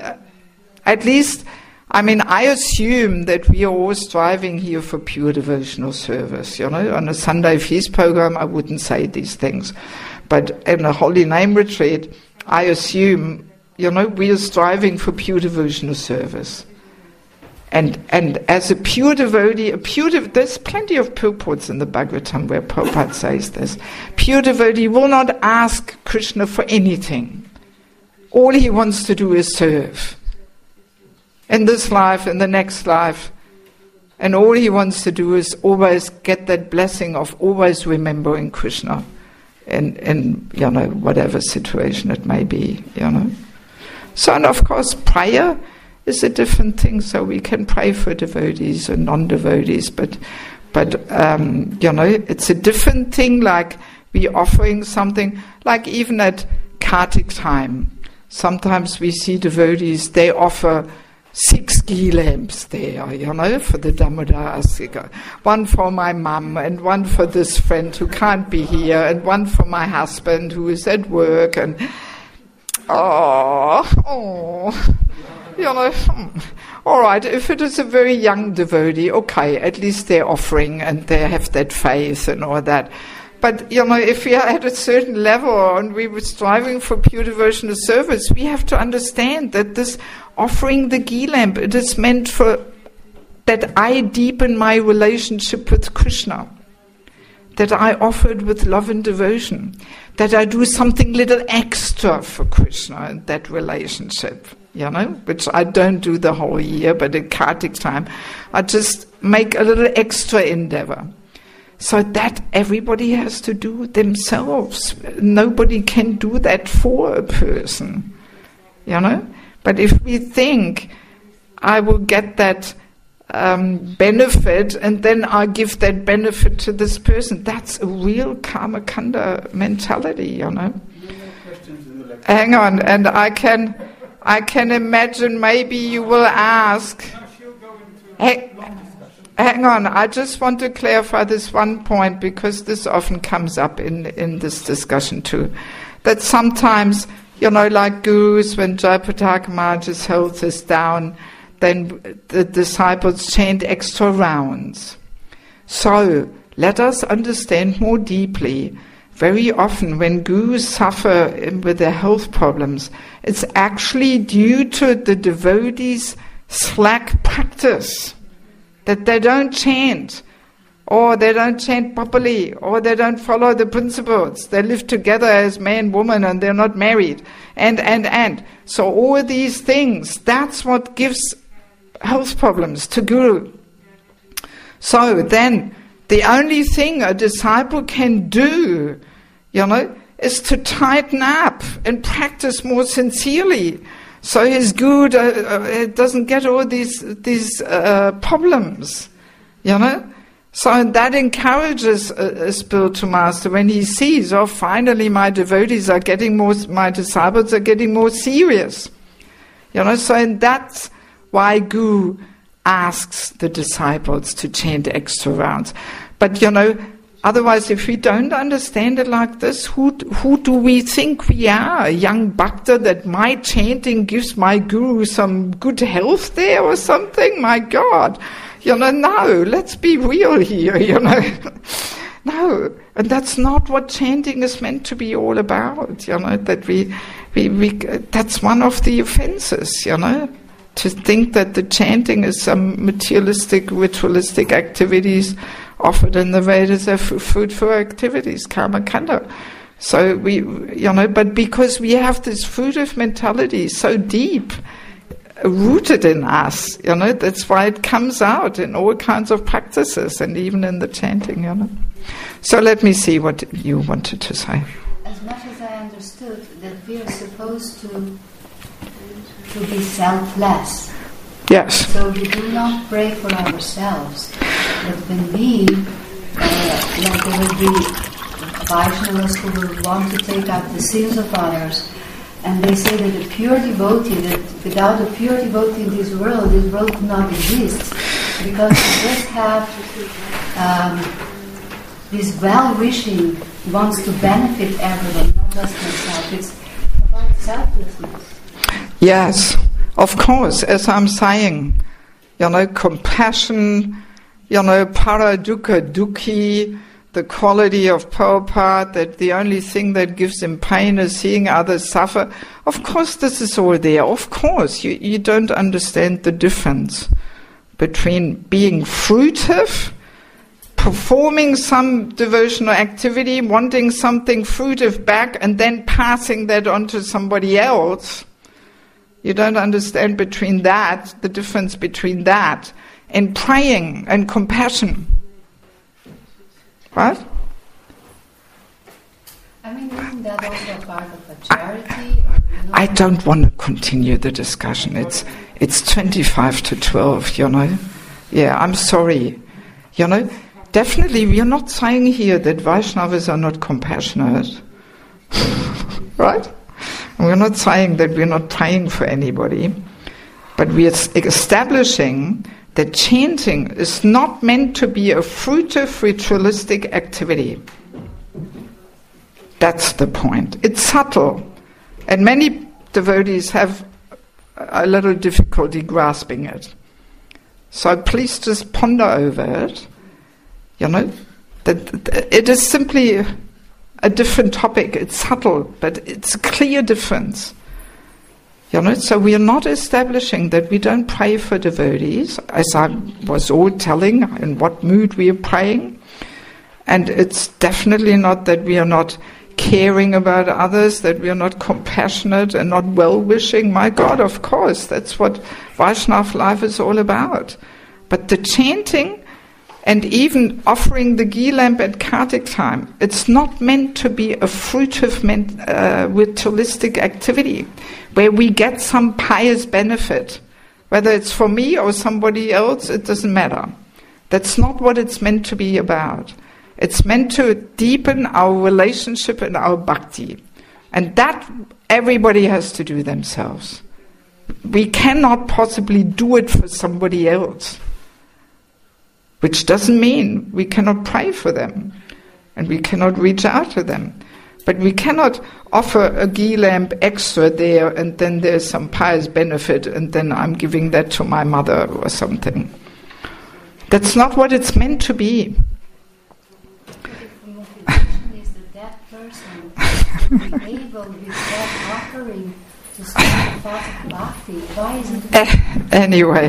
at least, I assume that we are all striving here for pure devotional service. On a Sunday feast program, I wouldn't say these things. But in a holy name retreat, I assume, we are striving for pure devotional service. And as a pure devotee, there's plenty of purports in the Bhagavatam where Prabhupada says this. Pure devotee will not ask Krishna for anything. All he wants to do is serve. In this life, in the next life. And all he wants to do is always get that blessing of always remembering Krishna in whatever situation it may be, So, and of course, prayer is a different thing. So we can pray for devotees and non-devotees, but it's a different thing, like we offering something, like even at Kartik time. Sometimes we see devotees, they offer 6 ghee lamps there, for the Damodar. One for my mum, and one for this friend who can't be here, and one for my husband who is at work, and all right, if it is a very young devotee, okay, at least they're offering and they have that faith and all that. But, if we are at a certain level and we were striving for pure devotional service, we have to understand that this offering the ghee lamp, it is meant for that I deepen my relationship with Krishna, that I offer it with love and devotion, that I do something little extra for Krishna in that relationship, which I don't do the whole year, but at Kartik time, I just make a little extra endeavor. So that everybody has to do themselves. Nobody can do that for a person, But if we think, I will get that benefit and then I give that benefit to this person, that's a real karmakanda mentality, Hang on, and I can imagine maybe you will ask... Hang on, I just want to clarify this one point, because this often comes up in this discussion too. That sometimes, like gurus, when Jayapataka Maharaj's health is down, then the disciples chant extra rounds. So, let us understand more deeply. Very often when gurus suffer with their health problems, it's actually due to the devotees' slack practice, that they don't chant, or they don't chant properly, or they don't follow the principles. They live together as man, woman, and they're not married. And. So all these things, that's what gives health problems to guru. So then, the only thing a disciple can do, is to tighten up and practice more sincerely, so his guru doesn't get all these problems, So that encourages a spiritual master when he sees, finally my devotees are getting more, my disciples are getting more serious. So and that's why Guru asks the disciples to chant extra rounds. But otherwise, if we don't understand it like this, who do we think we are? A young bhakta that my chanting gives my guru some good health there or something? My God. No, let's be real here, No, and that's not what chanting is meant to be all about, that we that's one of the offenses, to think that the chanting is some materialistic, ritualistic activities offered in the Vedas are fruitful activities, karma kanda. So but because we have this fruitive mentality so deep, rooted in us, that's why it comes out in all kinds of practices and even in the chanting, So let me see what you wanted to say. As much as I understood that we are supposed to be selfless. Yes. So we do not pray for ourselves. But when we, there will be Vaishnavas who will want to take out the sins of others, and they say that a pure devotee, that without a pure devotee in this world would not exist, because we just have this well-wishing, wants to benefit everyone, not just himself. It's about selflessness. Yes, of course, as I'm saying, compassion, para dukkha dukhi, the quality of Prabhupada, that the only thing that gives him pain is seeing others suffer. Of course this is all there. Of course, you don't understand the difference between being fruitive, performing some devotional activity, wanting something fruitive back, and then passing that on to somebody else. You don't understand the difference between that and praying and compassion. Right? I mean, isn't that also part of a charity? I don't want to continue the discussion. It's 25 to 12, Yeah, I'm sorry. Definitely we are not saying here that Vaishnavas are not compassionate. Right? And we're not saying that we're not praying for anybody. But we are establishing that chanting is not meant to be a fruitive, ritualistic activity. That's the point. It's subtle. And many devotees have a little difficulty grasping it. So please just ponder over it. That it is simply a different topic. It's subtle, but it's a clear difference. So we are not establishing that we don't pray for devotees, as I was all telling in what mood we are praying. And it's definitely not that we are not caring about others, that we are not compassionate and not well-wishing. My God, of course, that's what Vaishnava life is all about. But the chanting and even offering the ghee lamp at Kartik time, it's not meant to be a fruitive, ritualistic activity where we get some pious benefit. Whether it's for me or somebody else, it doesn't matter. That's not what it's meant to be about. It's meant to deepen our relationship and our bhakti. And that everybody has to do themselves. We cannot possibly do it for somebody else. Which doesn't mean we cannot pray for them and we cannot reach out to them. But we cannot offer a ghee lamp extra there and then there's some pious benefit and then I'm giving that to my mother or something. That's not what it's meant to be. be able with that offering to start the thought of bhakti? Why isn't it? Anyway,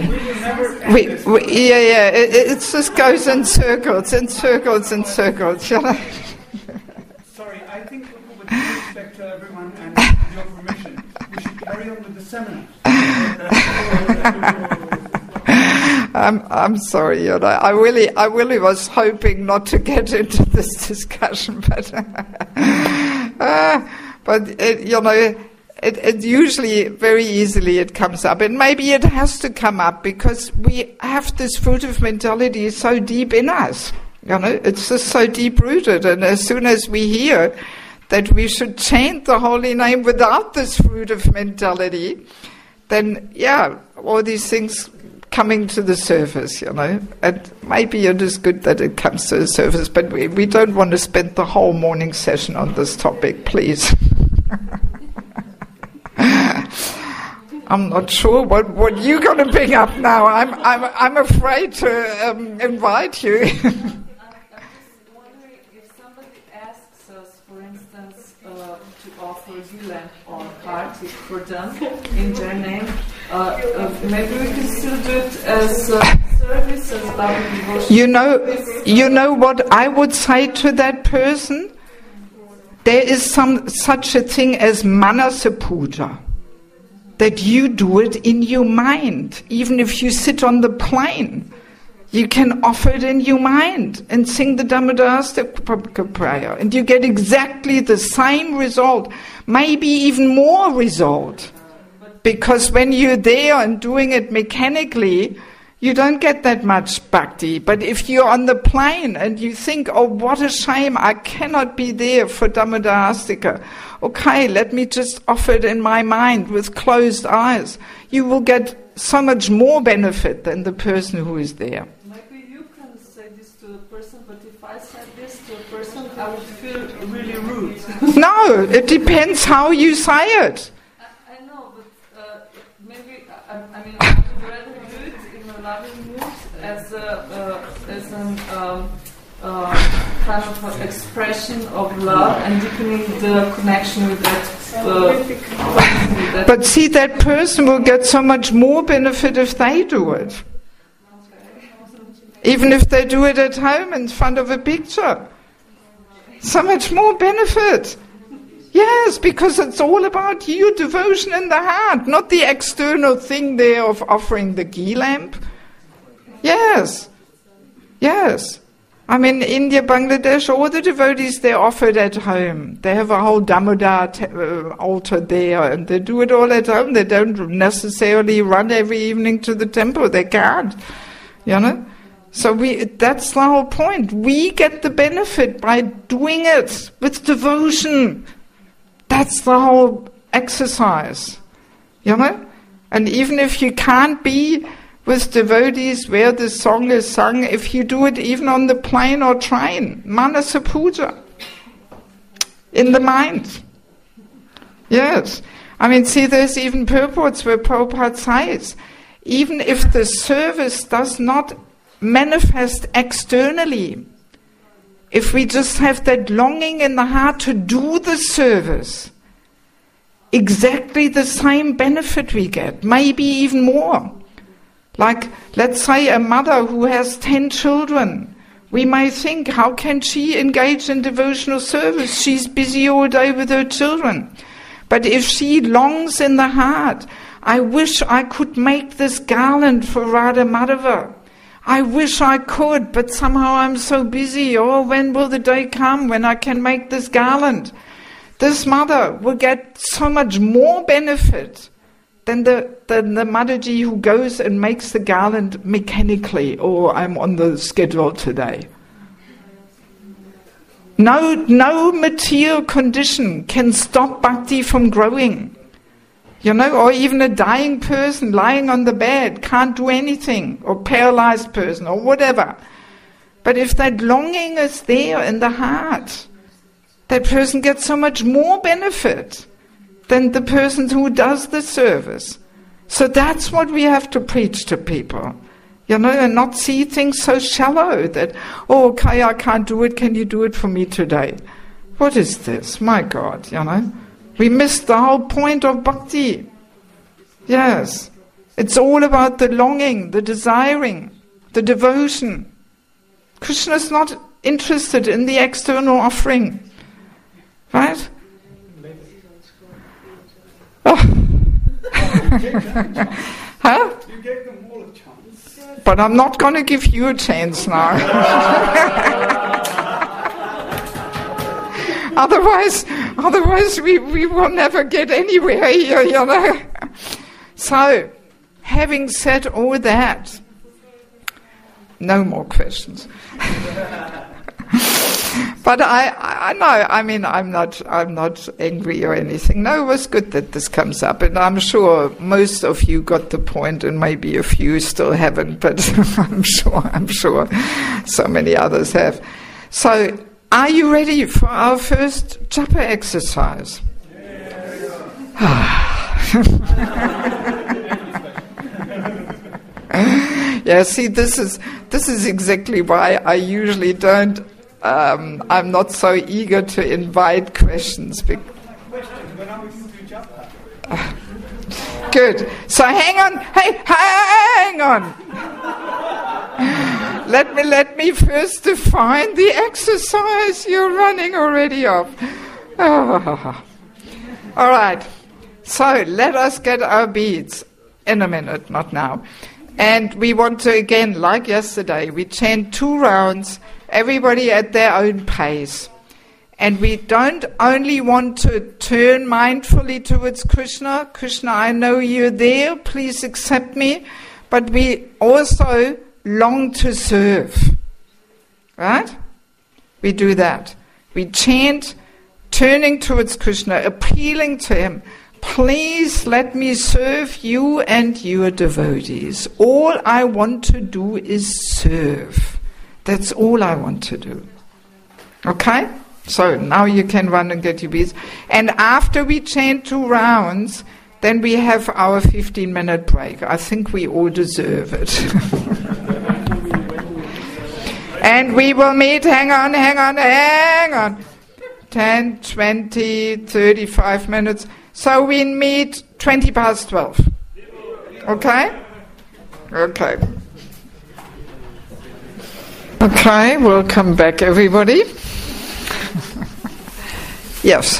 it just goes in circles, and circles, and circles. Shall I? Sorry, I think with due respect to everyone and with your permission, we should carry on with the seminar. I'm sorry, I really was hoping not to get into this discussion, but it usually very easily it comes up, and maybe it has to come up because we have this fruitive mentality so deep in us. It's just so deep rooted, and as soon as we hear that we should chant the holy name without this fruitive mentality, then all these things coming to the surface, and maybe it is good that it comes to the surface, but we don't want to spend the whole morning session on this topic, please. I'm not sure what you're going to bring up now. I'm afraid to invite you. I'm just wondering if somebody asks us, for instance, to offer Gilan or Kartik for them in their name, maybe we can still do it as service, as loving devotion. You know what I would say to that person? There is such a thing as manasa puja, that you do it in your mind. Even if you sit on the plane, you can offer it in your mind and sing the Dhammadasa prayer, and you get exactly the same result, maybe even more result. Because when you're there and doing it mechanically, you don't get that much bhakti. But if you're on the plane and you think, oh, what a shame, I cannot be there for Dhammadastika. Okay, let me just offer it in my mind with closed eyes. You will get so much more benefit than the person who is there. Maybe you can say this to a person, but if I said this to a person, I would feel really rude. No, it depends how you say it. I know, but maybe, I would rather do it in a loving mood as an kind of an expression of love and deepening the connection with that. But see, that person will get so much more benefit if they do it. Even if they do it at home in front of a picture. So much more benefit. Yes, because it's all about your devotion in the heart, not the external thing there of offering the ghee lamp. Yes. India, Bangladesh, all the devotees, they offer it at home. They have a whole Damodar altar there, and they do it all at home. They don't necessarily run every evening to the temple. They can't, So that's the whole point. We get the benefit by doing it with devotion. That's the whole exercise, And even if you can't be with devotees where the song is sung, if you do it even on the plane or train, manasa puja, in the mind. Yes. See, there's even purports where Prabhupada says, even if the service does not manifest externally, if we just have that longing in the heart to do the service, exactly the same benefit we get, maybe even more. Like, let's say a mother who has 10 children. We may think, how can she engage in devotional service? She's busy all day with her children. But if she longs in the heart, I wish I could make this garland for Radha Madhava. I wish I could, but somehow I'm so busy. Oh, when will the day come when I can make this garland? This mother will get so much more benefit than the Mataji who goes and makes the garland mechanically, or I'm on the schedule today. No material condition can stop bhakti from growing. Or even a dying person lying on the bed can't do anything, or paralyzed person, or whatever. But if that longing is there in the heart, that person gets so much more benefit than the person who does the service. So that's what we have to preach to people. And not see things so shallow that, oh, okay, I can't do it, can you do it for me today? What is this? My God, We missed the whole point of bhakti. Yes. It's all about the longing, the desiring, the devotion. Krishna is not interested in the external offering. Right? Oh. Huh? You gave them all a chance. But I'm not going to give you a chance now. Otherwise we will never get anywhere here, So, having said all that, no more questions. But I know, I'm not angry or anything. No, it was good that this comes up, and I'm sure most of you got the point, and maybe a few still haven't, but I'm sure so many others have. So, are you ready for our first japa exercise? Yeah, see, this is exactly why I usually don't. I'm not so eager to invite questions. Good. So hang on. Hey, hang on. Let me first define the exercise. You're running already off. Oh. All right. So let us get our beads in a minute, not now. And we want to, again, like yesterday, we chant 2 rounds, everybody at their own pace. And we don't only want to turn mindfully towards Krishna. Krishna, I know you're there, please accept me. But we also long to serve. Right? We do that. We chant, turning towards Krishna, appealing to him. Please let me serve you and your devotees. All I want to do is serve. That's all I want to do. Okay? So now you can run and get your beads. And after we chant 2 rounds, then we have our 15-minute break. I think we all deserve it. And we will meet, hang on. 10, 20, 35 minutes. So we meet 20 past 12. Okay? Okay. Okay, welcome back, everybody. Yes.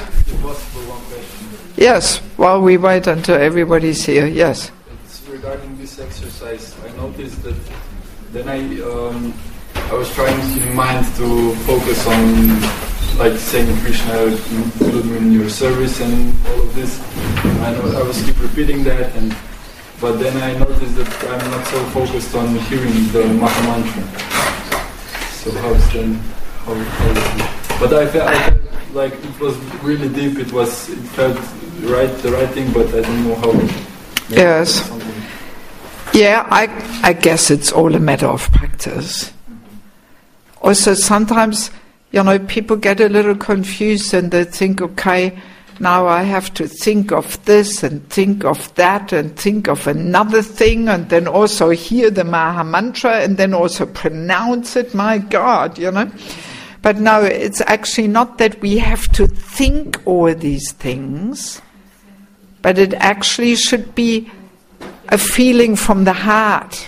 Yes, while we wait until everybody's here, yes. It's regarding this exercise. I noticed that then I was trying in mind to focus on like saying Krishna, include me in your service and all of this. I was keep repeating that, but then I noticed that I'm not so focused on hearing the Maha Mantra. So how is it? But I felt like it was really deep. It felt the right thing, but I don't know how. Yes. Yeah, I guess it's all a matter of practice. Also, sometimes, people get a little confused and they think, okay, now I have to think of this and think of that and think of another thing and then also hear the Maha Mantra and then also pronounce it, my God, But no, it's actually not that we have to think all these things, but it actually should be a feeling from the heart.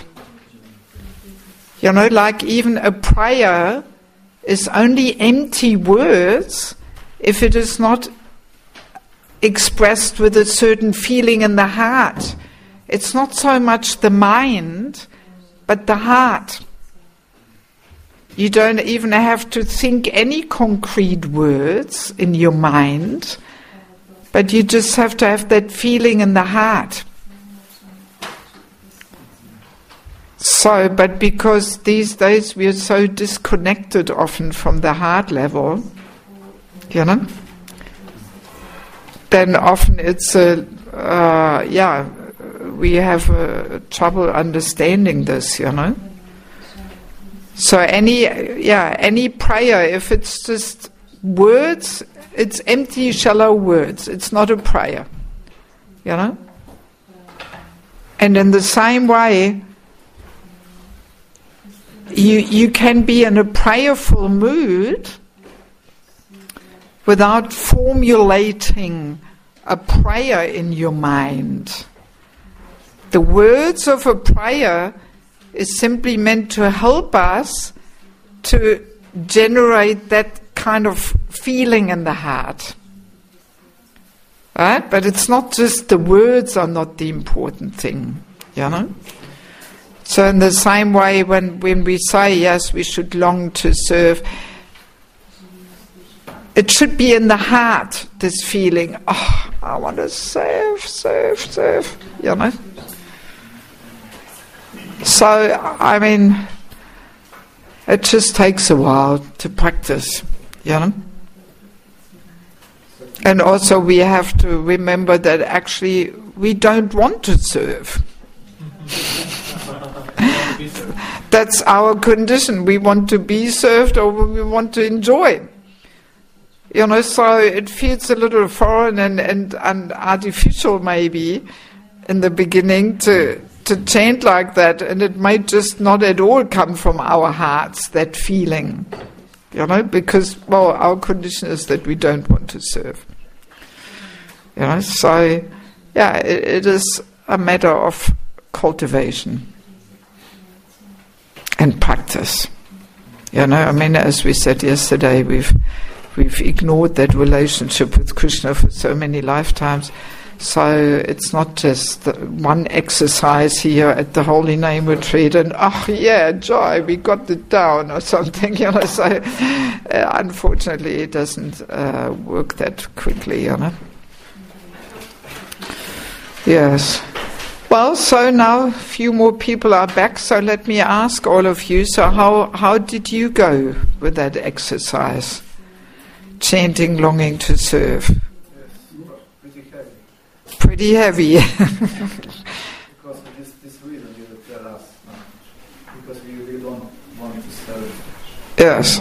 Like even a prayer is only empty words if it is not expressed with a certain feeling in the heart. It's not so much the mind, but the heart. You don't even have to think any concrete words in your mind, but you just have to have that feeling in the heart. So, but because these days we are so disconnected often from the heart level, then often it's we have trouble understanding this, So any prayer, if it's just words, it's empty, shallow words. It's not a prayer, And in the same way, you can be in a prayerful mood, without formulating a prayer in your mind. The words of a prayer is simply meant to help us to generate that kind of feeling in the heart. Right? But it's not just the words are not the important thing, you know? So in the same way, when we say, yes, we should long to serve, it should be in the heart, this feeling, oh, I want to serve, you know? So, I mean, it just takes a while to practice, you know? And also we have to remember that actually we don't want to serve. That's our condition. We want to be served or we want to enjoy. You know, so it feels a little foreign and artificial maybe in the beginning to chant like that, and it might just not at all come from our hearts, that feeling. You know, because, well, our condition is that we don't want to serve. You know, so, yeah, it is a matter of cultivation and practice. You know, I mean, as we said yesterday, we've ignored that relationship with Krishna for so many lifetimes. So it's not just one exercise here at the Holy Name Retreat and, oh yeah, joy, we got it down or something, you know. So unfortunately it doesn't work that quickly, you know. Yes. Well, so now a few more people are back, so let me ask all of you, so how did you go with that exercise? Chanting, longing to serve. Pretty heavy. Because of this reason you tell us, because we really don't want to serve. Yes.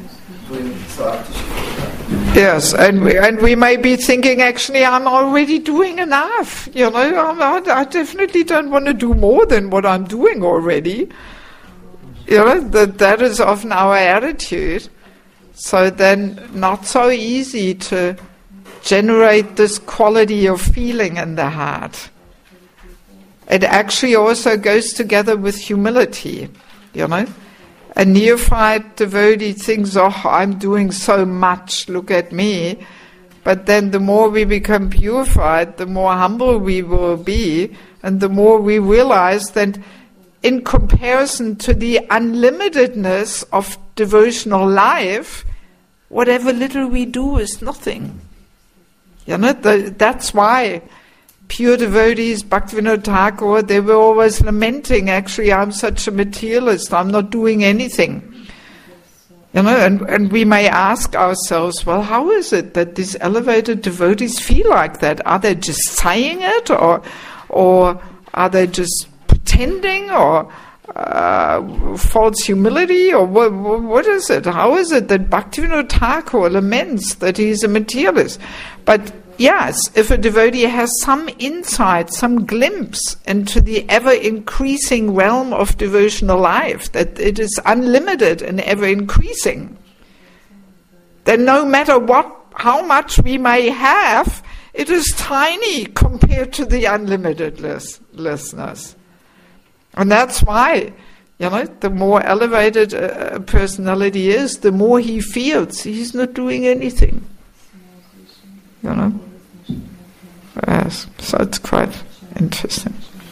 Yes, and we may be thinking, actually, I'm already doing enough. You know, I definitely don't want to do more than what I'm doing already. You know, that is often our attitude. So then, not so easy to generate this quality of feeling in the heart. It actually also goes together with humility, you know. A neophyte devotee thinks, oh, I'm doing so much, look at me. But then the more we become purified, the more humble we will be, and the more we realize that in comparison to the unlimitedness of devotional life, whatever little we do is nothing. You know, that's why pure devotees, Bhaktivinoda Thakur, they were always lamenting, actually, I'm such a materialist, I'm not doing anything. You know, and we may ask ourselves, well, how is it that these elevated devotees feel like that? Are they just saying it, or are they just pretending, or false humility, or what is it? How is it that Bhaktivinoda Thakur laments that he is a materialist? But yes, if a devotee has some insight, some glimpse into the ever-increasing realm of devotional life, that it is unlimited and ever-increasing, then no matter how much we may have, it is tiny compared to the unlimitedness. And that's why, you know, the more elevated a personality is, the more he feels he's not doing anything. You know? Yes, so it's quite interesting.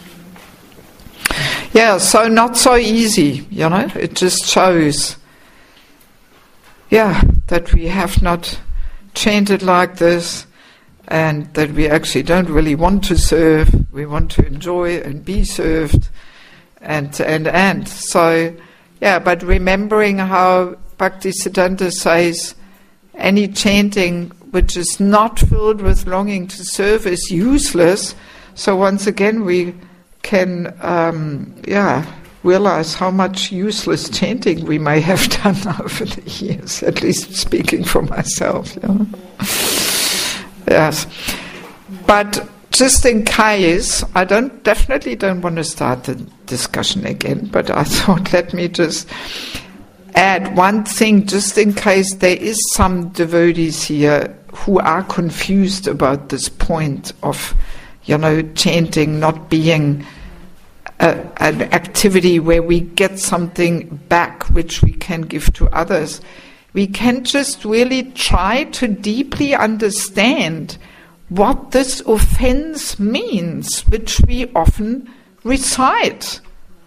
Yeah, so not so easy, you know. It just shows, that we have not chanted like this, and that we actually don't really want to serve. We want to enjoy and be served. And so, but remembering how Bhaktisiddhanta says, any chanting which is not filled with longing to serve is useless. So once again we can, realize how much useless chanting we may have done over the years, at least speaking for myself. You know? Yes. But just in case, I definitely don't want to start the discussion again, but I thought let me just add one thing, just in case there is some devotees here who are confused about this point of, chanting not being an activity where we get something back which we can give to others. We can just really try to deeply understand what this offense means, which we often recite,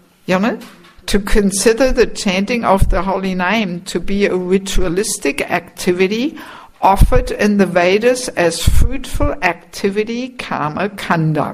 to consider the chanting of the holy name to be a ritualistic activity offered in the Vedas as fruitful activity, karma kanda.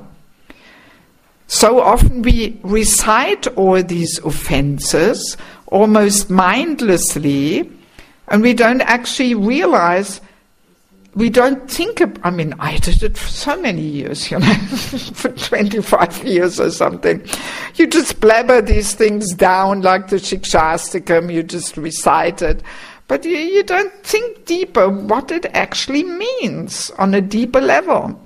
So often we recite all these offenses almost mindlessly, and we don't actually realize, we don't think I did it for so many years, for 25 years or something. You just blabber these things down like the Shikshastakam, you just recite it. But you don't think deeper what it actually means on a deeper level.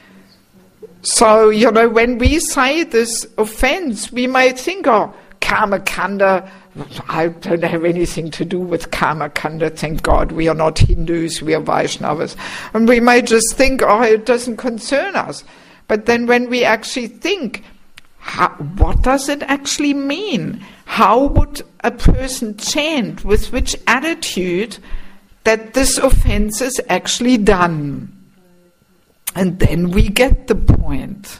So, when we say this offense, we may think, karma kanda, I don't have anything to do with karma kanda, thank God. We are not Hindus, we are Vaishnavas. And we may just think, it doesn't concern us. But then when we actually think, what does it actually mean? How would a person chant, with which attitude that this offense is actually done? And then we get the point,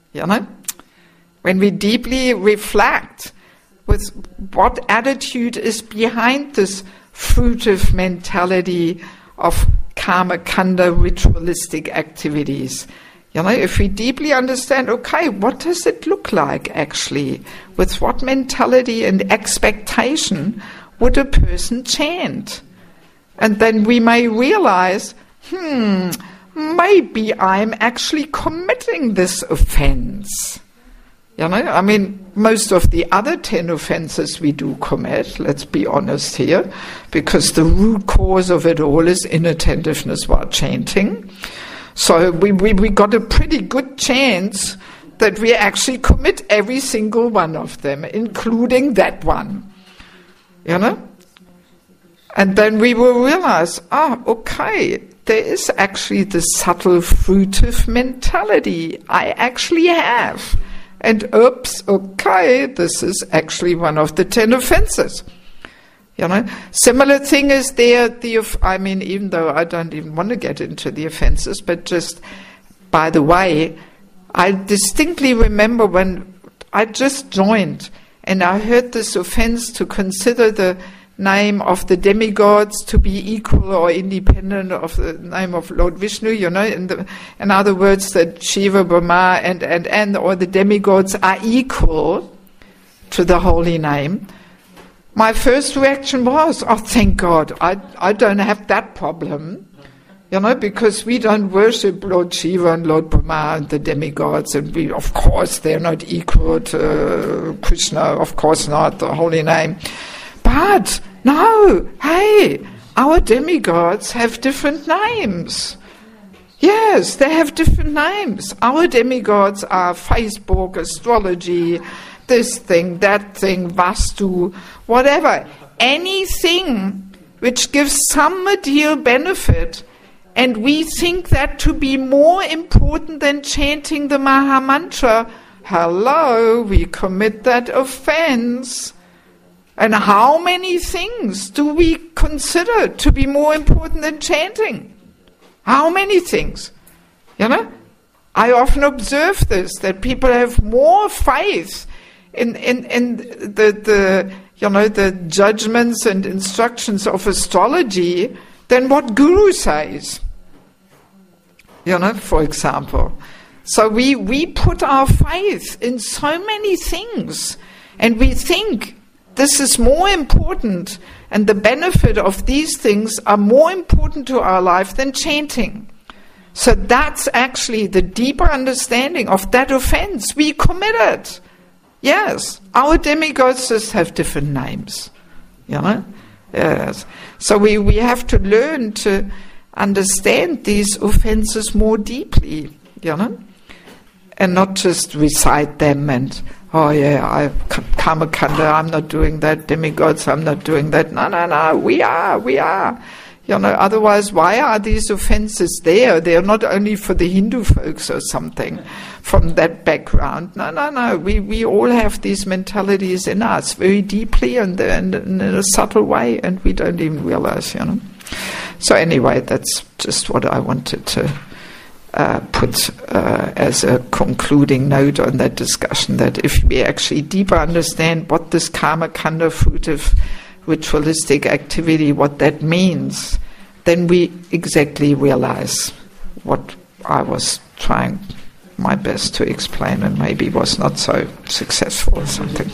when we deeply reflect with what attitude is behind this fruitive mentality of karma kanda ritualistic activities. If we deeply understand, what does it look like actually? With what mentality and expectation would a person chant? And then we may realize, maybe I'm actually committing this offense. Most of the other 10 offenses we do commit, let's be honest here, because the root cause of it all is inattentiveness while chanting. So we got a pretty good chance that we actually commit every single one of them, including that one. And then we will realize, there is actually this subtle fruitive mentality I actually have. And this is actually one of the 10 offenses. Similar thing is there, even though I don't even want to get into the offenses, but just, by the way, I distinctly remember when I just joined and I heard this offense to consider the name of the demigods to be equal or independent of the name of Lord Vishnu, in other words, that Shiva, Brahma, and all the demigods are equal to the holy name. My first reaction was, thank God, I don't have that problem, because we don't worship Lord Shiva and Lord Brahma and the demigods, and of course, they're not equal to Krishna, of course not, the holy name. But, no, our demigods have different names. Yes, they have different names. Our demigods are Facebook, astrology, this thing, that thing, Vastu, whatever. Anything which gives some material benefit, and we think that to be more important than chanting the Maha Mantra, we commit that offense. And how many things do we consider to be more important than chanting? How many things? I often observe this, that people have more faith in the judgments and instructions of astrology than what Guru says. For example. So we put our faith in so many things, and we think this is more important, and the benefit of these things are more important to our life than chanting. So that's actually the deeper understanding of that offense. We commit it. Yes, our demigods just have different names. Yes. So we have to learn to understand these offenses more deeply. and not just recite them and, oh yeah, Karmakanda, I'm not doing that, demigods, I'm not doing that. No, we are. Otherwise, why are these offenses there? They are not only for the Hindu folks or something from that background. No. We all have these mentalities in us very deeply and in a subtle way, and we don't even realize, So anyway, that's just what I wanted to put as a concluding note on that discussion, that if we actually deeper understand what this karma kanda, fruitive ritualistic activity, what that means, then we exactly realize what I was trying my best to explain and maybe was not so successful or something.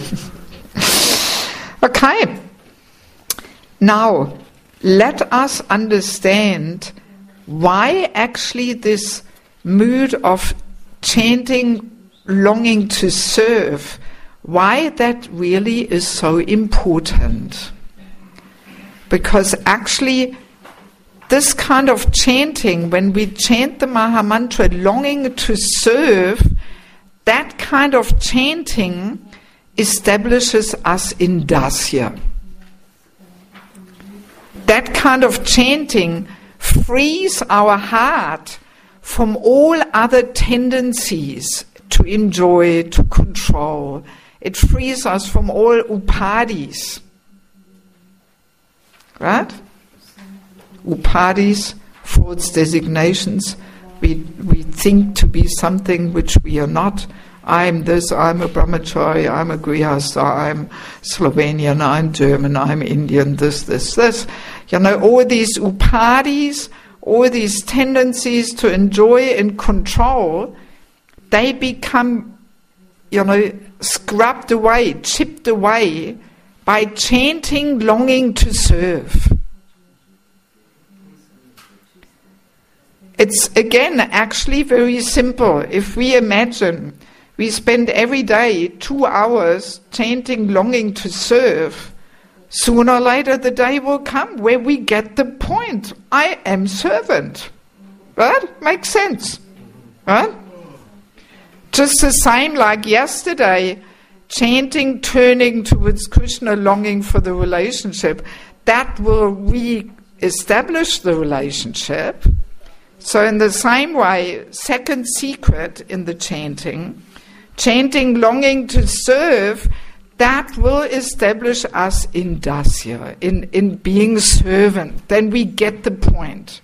Okay. Now, let us understand why actually this mood of chanting, longing to serve, why that really is so important. Because actually, this kind of chanting, when we chant the Mahamantra, longing to serve, that kind of chanting establishes us in dasya. That kind of chanting frees our heart from all other tendencies to enjoy, to control. It frees us from all upadis. Right? Upadis, false designations. We think to be something which we are not. I'm this, I'm a brahmachari, I'm a grihastha, I'm Slovenian, I'm German, I'm Indian, this. All these upadis, all these tendencies to enjoy and control, they become, scrubbed away, chipped away by chanting, longing to serve. It's again actually very simple. If we imagine we spend every day 2 hours chanting, longing to serve, sooner or later the day will come where we get the point. I am servant. Right? Makes sense. Right? Just the same like yesterday, chanting, turning towards Krishna, longing for the relationship, that will re-establish the relationship. So in the same way, second secret in the chanting, longing to serve, that will establish us in dasya, in being servant. Then we get the point.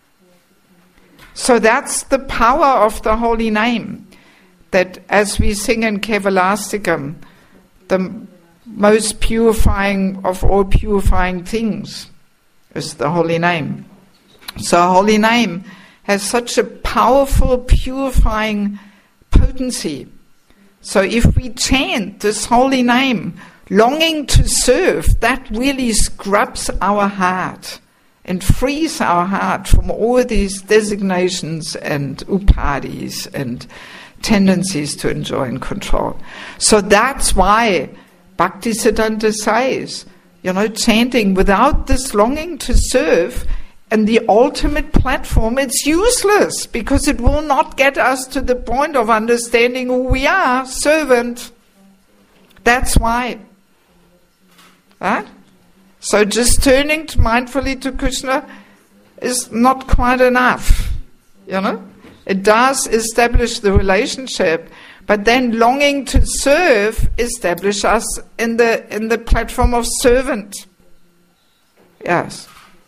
So that's the power of the holy name. That as we sing in Kevalastikam, the most purifying of all purifying things is the holy name. So holy name has such a powerful purifying potency. So if we chant this holy name, longing to serve, that really scrubs our heart and frees our heart from all these designations and upadis and tendencies to enjoy and control. So that's why Bhaktisiddhanta says, chanting without this longing to serve and the ultimate platform, it's useless because it will not get us to the point of understanding who we are, servant. That's why. Right? So just turning mindfully to Krishna is not quite enough. It does establish the relationship, but then longing to serve establish us in the platform of servant. Yes.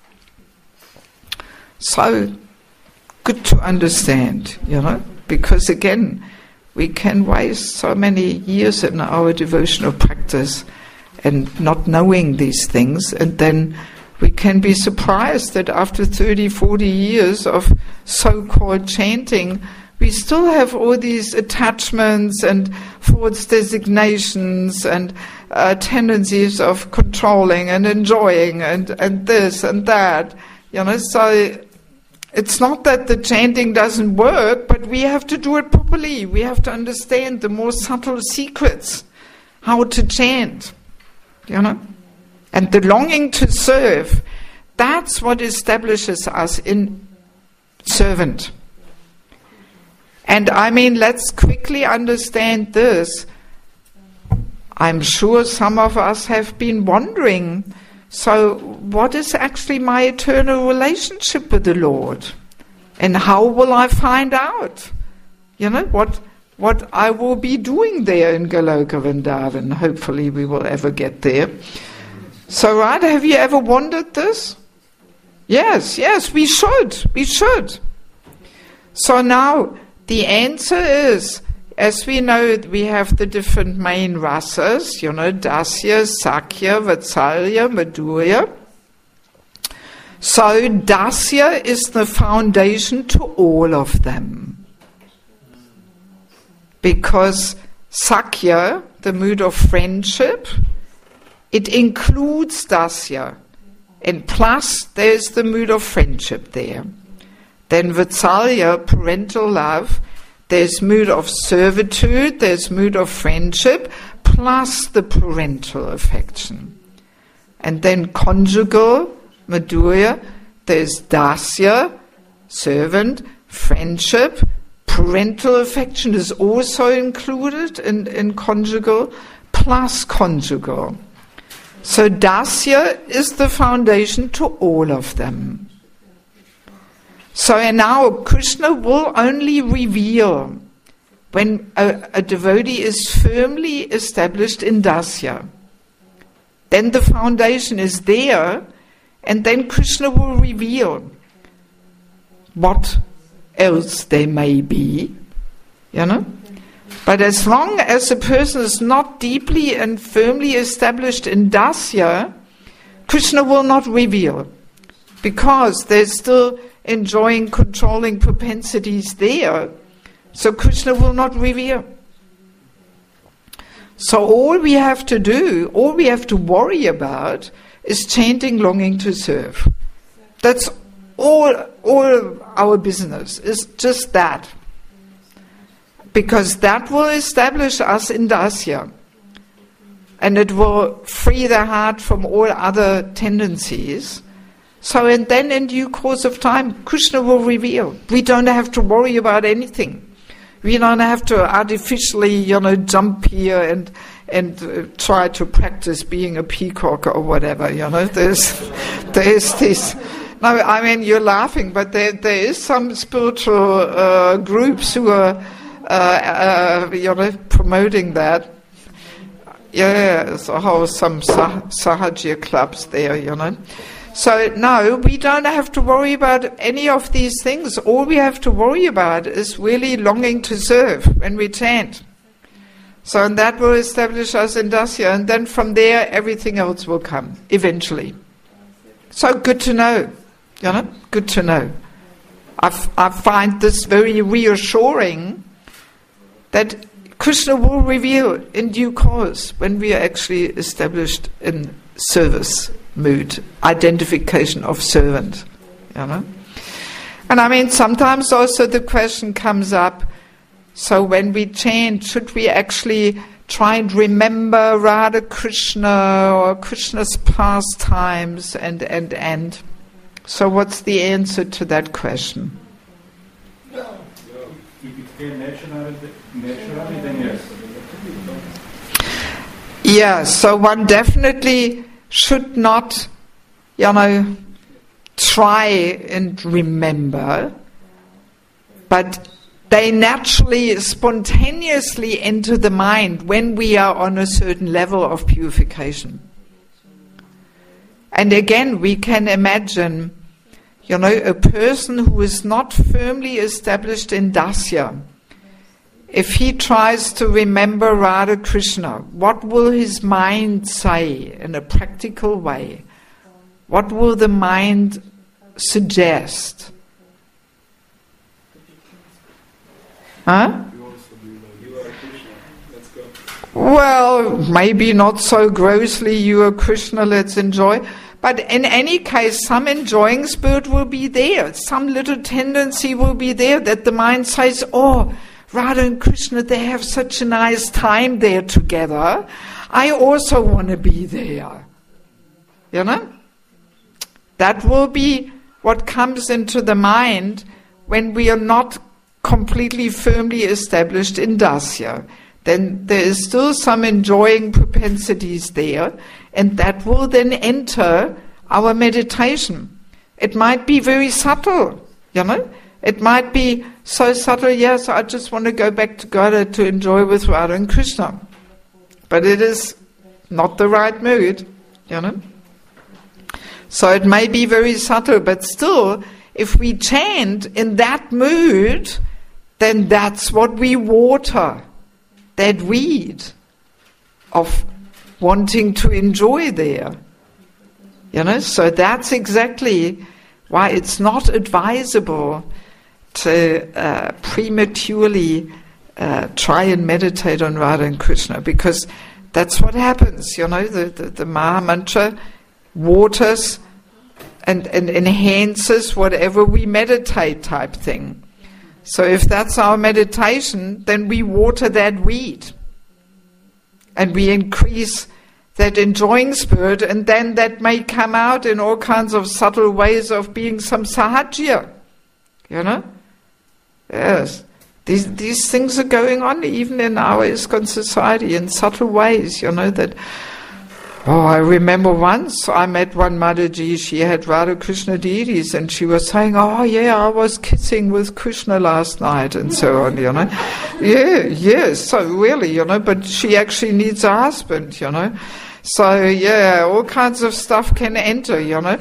So good to understand, because again, we can waste so many years in our devotional practice and not knowing these things, and then we can be surprised that after 30, 40 years of so-called chanting, we still have all these attachments and false designations and tendencies of controlling and enjoying and this and that. So it's not that the chanting doesn't work, but we have to do it properly. We have to understand the more subtle secrets, how to chant, And the longing to serve, that's what establishes us in servant. And I mean, let's quickly understand this. I'm sure some of us have been wondering, so what is actually my eternal relationship with the Lord? And how will I find out? You know, what I will be doing there in Goloka Vrindavan. Hopefully we will ever get there. So, right, have you ever wondered this? Yes, we should. So now, the answer is, as we know, we have the different main rasas, you know, Dasya, Sakya, Vatsalya, Madhurya. So Dasya is the foundation to all of them. Because Sakya, the mood of friendship, it includes Dasya. And plus, there's the mood of friendship there. Then Vatsalya, parental love, there's mood of servitude, there's mood of friendship, plus the parental affection. And then conjugal, Madhurya, there's Dasya, servant, friendship, parental affection is also included in conjugal, plus conjugal. So Dasya is the foundation to all of them. So and now Krishna will only reveal when a devotee is firmly established in Dasya. Then the foundation is there, and then Krishna will reveal what else there may be, you know. But as long as a person is not deeply and firmly established in Dasya, Krishna will not reveal, because there's still enjoying, controlling propensities there. So Krishna will not reveal. So all we have to do, all we have to worry about is chanting longing to serve. That's all our business, is just that. Because that will establish us in Dasya. And it will free the heart from all other tendencies. So, and then in due course of time, Krishna will reveal. We don't have to worry about anything. We don't have to artificially, you know, jump here and try to practice being a peacock or whatever, you know. There's this. No, I mean, you're laughing, but there is some spiritual groups who are, you know, promoting that. Yeah, so some Sahaja clubs there, you know. So no, we don't have to worry about any of these things. All we have to worry about is really longing to serve when we chant. So and that will establish us in Dasya, and then from there everything else will come eventually. So good to know, you know, good to know. I find this very reassuring that Krishna will reveal in due course when we are actually established in service mood, identification of servant, you know. And I mean, sometimes also the question comes up, so when we chant, should we actually try and remember Radha Krishna or Krishna's pastimes and? So what's the answer to that question? If it came naturally, then yes. Yeah, so one definitely should not, you know, try and remember, but they naturally, spontaneously enter the mind when we are on a certain level of purification. And again, we can imagine, you know, a person who is not firmly established in Dasya, if he tries to remember Radha Krishna, what will his mind say in a practical way? What will the mind suggest? Huh? Well, maybe not so grossly, you are Krishna, let's enjoy. But in any case, some enjoying spirit will be there. Some little tendency will be there that the mind says, oh, Radha and Krishna, they have such a nice time there together. I also want to be there. You know? That will be what comes into the mind when we are not completely firmly established in Dasya, then there is still some enjoying propensities there, and that will then enter our meditation. It might be very subtle, It might be so subtle, yes, I just want to go back to Gada to enjoy with Radha and Krishna. But it is not the right mood, So it may be very subtle, but still, if we chant in that mood, then that's what we water, that weed of wanting to enjoy there. So that's exactly why it's not advisable to prematurely try and meditate on Radha and Krishna, because that's what happens, the Maha Mantra waters and enhances whatever we meditate type thing. So if that's our meditation, then we water that weed and we increase that enjoying spirit, and then that may come out in all kinds of subtle ways of being some sahajya, Yes, these things are going on even in our ISKCON society in subtle ways, that. Oh, I remember once I met one Mataji, she had Radha Krishna deities, and she was saying, oh yeah, I was kissing with Krishna last night, and so on, Yes, so really, but she actually needs a husband, So yeah, all kinds of stuff can enter,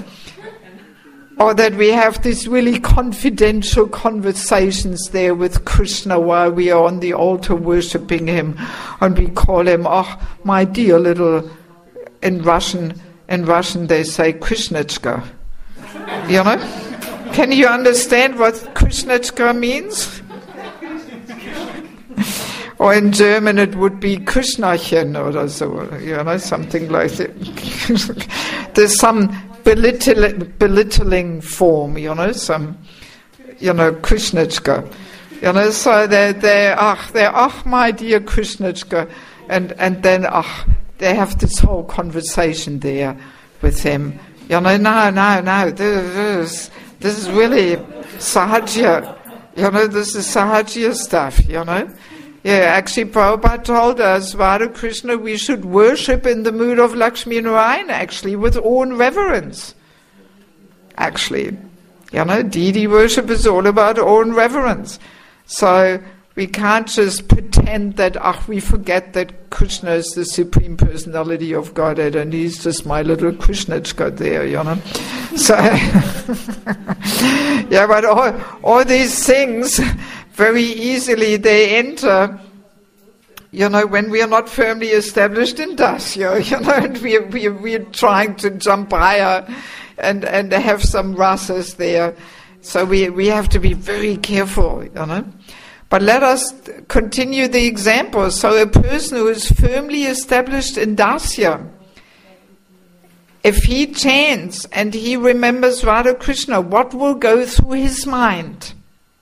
Or that we have these really confidential conversations there with Krishna while we are on the altar worshipping him, and we call him, oh, my dear little... In Russian they say Krishnachka. Can you understand what Krishnachka means? Or in German it would be Krishnachen or so, something like that. There's some belittling form, some, Krishnachka. So they're my dear Krishnachka, and then, they have this whole conversation there with him. No, this is really sahajya. This is sahajya stuff, Yeah, actually Prabhupada told us, Radha Krishna, we should worship in the mood of Lakshmi Narayana, actually, with awe and reverence. Actually, deity worship is all about awe and reverence. So, we can't just pretend that, we forget that Krishna is the Supreme Personality of Godhead and he's just my little Krishnachka there, So, yeah, but all these things, very easily they enter, when we are not firmly established in Dasya, and we're trying to jump higher and have some rasas there. So we have to be very careful, But let us continue the example. So a person who is firmly established in Dasya, if he chants and he remembers Radha Krishna, what will go through his mind?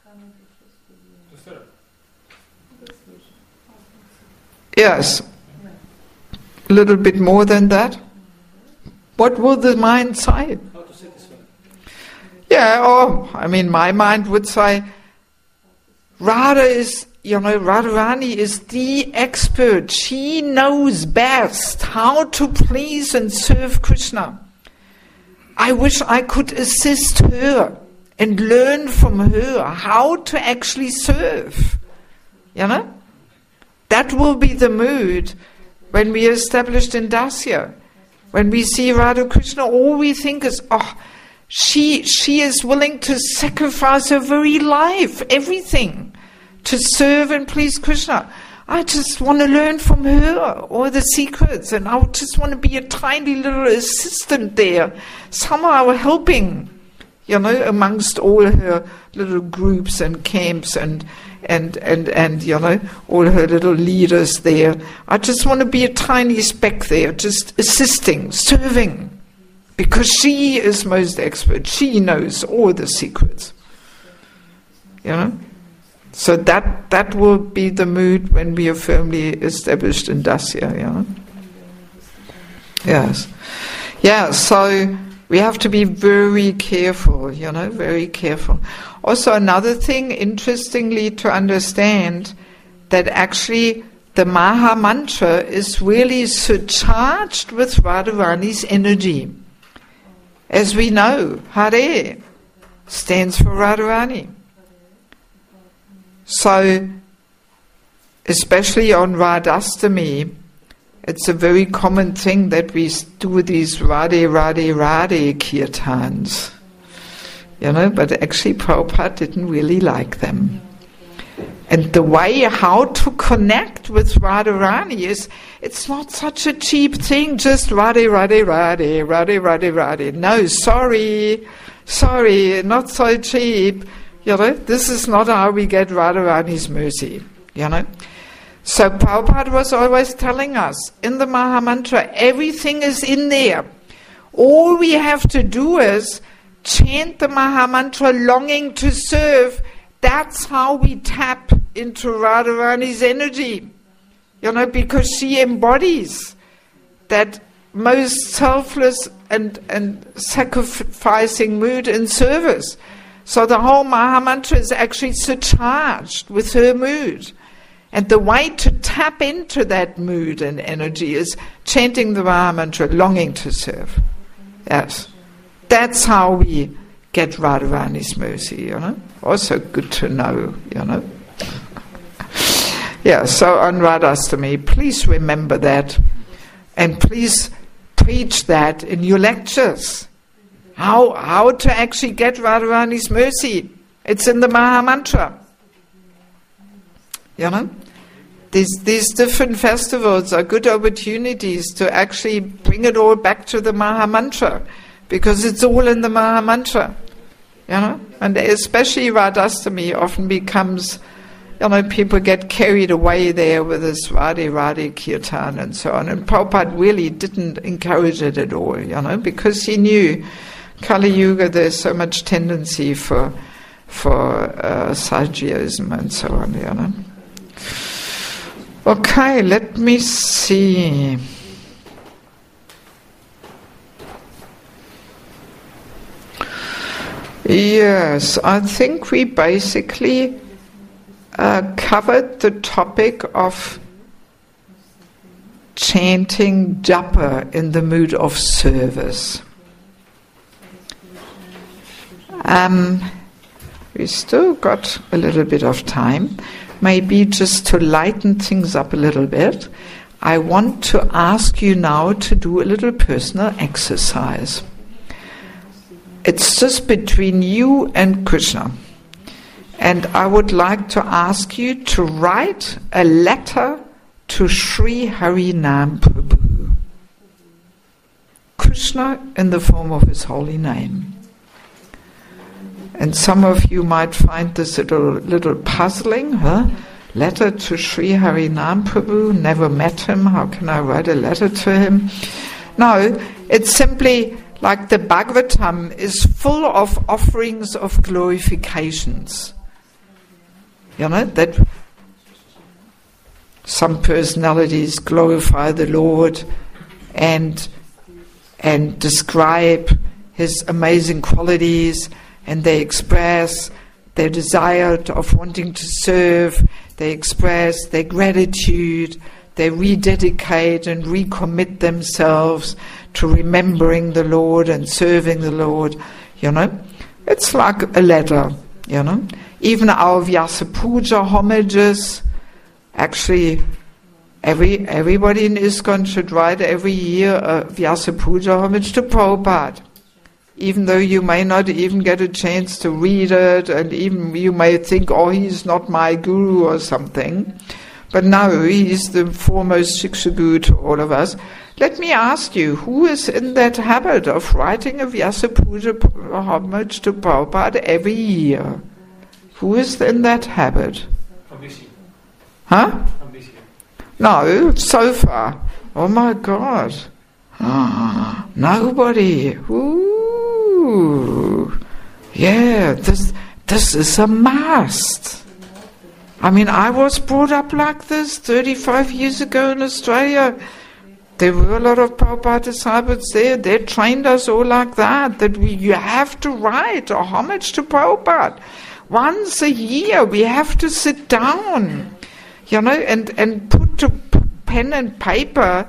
Yes. A little bit more than that. What will the mind say? How to satisfy? Yeah, my mind would say, Radha is, Radharani is the expert. She knows best how to please and serve Krishna. I wish I could assist her and learn from her how to actually serve. That will be the mood when we are established in Dasya. When we see Radha Krishna, all we think is, she is willing to sacrifice her very life, everything, to serve and please Krishna. I just want to learn from her all the secrets, and I just want to be a tiny little assistant there, somehow helping, amongst all her little groups and camps and all her little leaders there. I just want to be a tiny speck there, just assisting, serving, because she is most expert. She knows all the secrets. So that will be the mood when we are firmly established in Dasya. Yes. Yeah, so We have to be very careful, very careful. Also, another thing, interestingly, to understand that actually the Maha Mantra is really surcharged with Radharani's energy. As we know, Hare stands for Radharani. So, especially on Radhastami, it's a very common thing that we do these Radhe, Radhe, Radhe kirtans. But actually Prabhupada didn't really like them. And the way how to connect with Radharani is, it's not such a cheap thing, just Radhe, Radhe, Radhe, Radhe, Radhe, Radhe. No, sorry, not so cheap. This is not how we get Radharani's mercy, So Prabhupada was always telling us, in the Maha Mantra, everything is in there. All we have to do is chant the Maha Mantra longing to serve. That's how we tap into Radharani's energy. Because she embodies that most selfless and sacrificing mood in service. So the whole Maha Mantra is actually surcharged with her mood. And the way to tap into that mood and energy is chanting the Maha Mantra, longing to serve. Yes. That's how we get Radharani's mercy, Also good to know, Yeah, so on Radhastami, please remember that. And please preach that in your lectures. How to actually get Radharani's mercy. It's in the Maha Mantra. These different festivals are good opportunities to actually bring it all back to the Maha Mantra, because it's all in the Maha Mantra, and especially Radhastami often becomes, people get carried away there with this Radhe Radhe Kirtan and so on, and Prabhupada really didn't encourage it at all, because he knew Kali Yuga there's so much tendency for Sahajiism and so on, Okay, let me see. Yes, I think we basically covered the topic of chanting japa in the mood of service. We still got a little bit of time. Maybe just to lighten things up a little bit, I want to ask you now to do a little personal exercise. It's just between you and Krishna. And I would like to ask you to write a letter to Sri Harinam Prabhu. Krishna in the form of his holy name. And some of you might find this a little puzzling, Letter to Sri Harinam Prabhu, never met him, how can I write a letter to him? No, it's simply like the Bhagavatam is full of offerings of glorifications. That some personalities glorify the Lord and describe his amazing qualities, and they express their desire of wanting to serve, they express their gratitude, they rededicate and recommit themselves to remembering the Lord and serving the Lord, It's like a letter, Even our Vyasa Puja homages, actually everybody in ISKCON should write every year a Vyasa Puja homage to Prabhupada. Even though you may not even get a chance to read it, and even you may think, oh, he's not my guru or something. But no, he's the foremost Shiksha Guru to all of us. Let me ask you, who is in that habit of writing a Vyasa Puja homage to Prabhupada every year? Who is in that habit? From this year. Huh? From this year. No, so far. Oh my God. Nobody. Ooh. Yeah, this is a must. I mean, I was brought up like this 35 years ago in Australia. There were a lot of Prabhupada disciples there. They trained us all like that you have to write a homage to Prabhupada. Once a year we have to sit down, and put to pen and paper,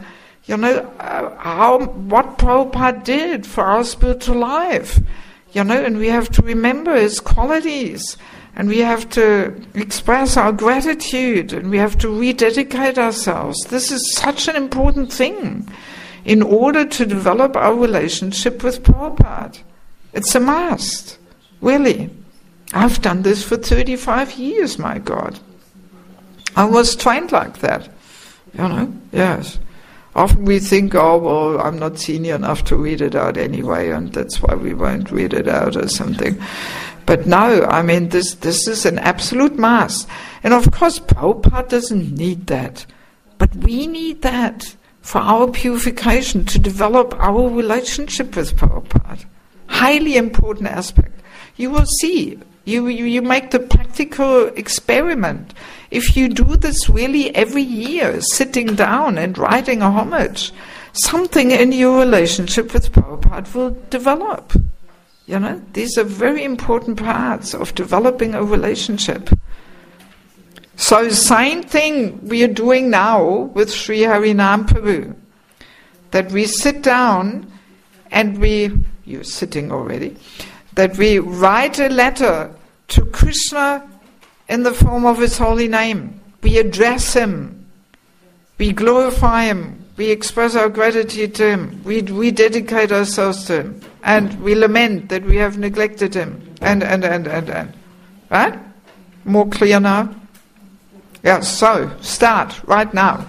what Prabhupada did for our spiritual life, and we have to remember his qualities, and we have to express our gratitude, and we have to rededicate ourselves. This is such an important thing in order to develop our relationship with Prabhupada. It's a must, really. I've done this for 35 years, my God. I was trained like that, yes. Often we think, oh, well, I'm not senior enough to read it out anyway, and that's why we won't read it out or something. But no, this is an absolute must. And of course, Prabhupada doesn't need that. But we need that for our purification, to develop our relationship with Prabhupada. Highly important aspect. You will see. You make the practical experiment. If you do this really every year, sitting down and writing a homage, something in your relationship with Prabhupada will develop. These are very important parts of developing a relationship. So same thing we are doing now with Sri Harinam Prabhu. That we sit down and you're sitting already, that we write a letter to Krishna in the form of his holy name. We address him. We glorify him. We express our gratitude to him. We dedicate ourselves to him. And we lament that we have neglected him. And. Right? More clear now? Yeah, so, start right now.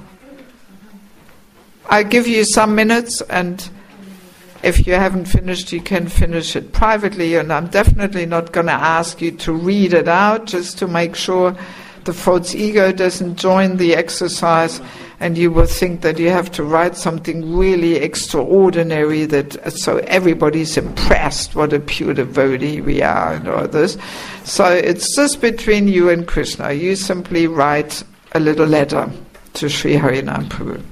I give you some minutes, and if you haven't finished, you can finish it privately, and I'm definitely not going to ask you to read it out, just to make sure the false ego doesn't join the exercise, and you will think that you have to write something really extraordinary, so everybody's impressed what a pure devotee we are and all this. So it's just between you and Krishna. You simply write a little letter to Sri Harinam Prabhu.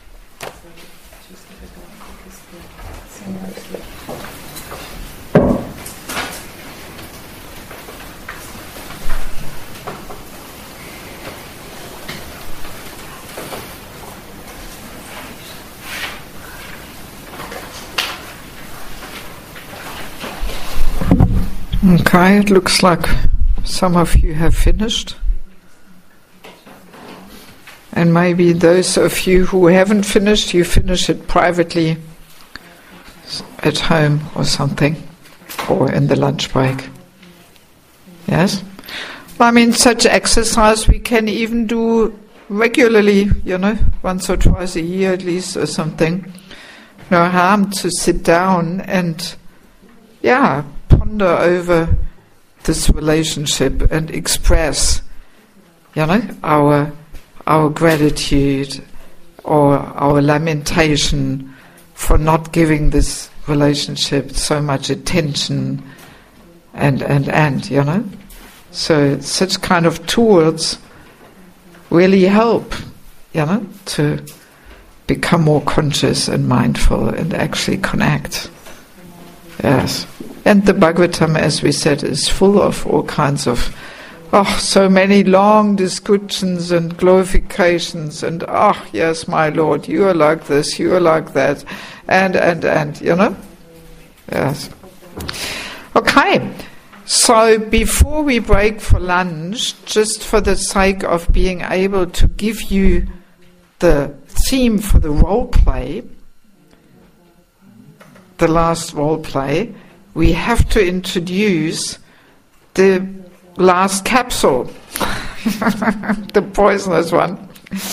Okay, it looks like some of you have finished. And maybe those of you who haven't finished, you finish it privately at home or something, or in the lunch break. Yes? Such exercise we can even do regularly, once or twice a year at least or something. No harm to sit down and, ponder over this relationship and express, our gratitude or our lamentation for not giving this relationship so much attention and. So such kind of tools really help, to become more conscious and mindful and actually connect. Yes. And the Bhagavatam, as we said, is full of all kinds of, so many long descriptions and glorifications and, yes, my Lord, you are like this, you are like that, and, Yes. Okay. So before we break for lunch, just for the sake of being able to give you the theme for the role play, the last role play, we have to introduce the last capsule, the poisonous one.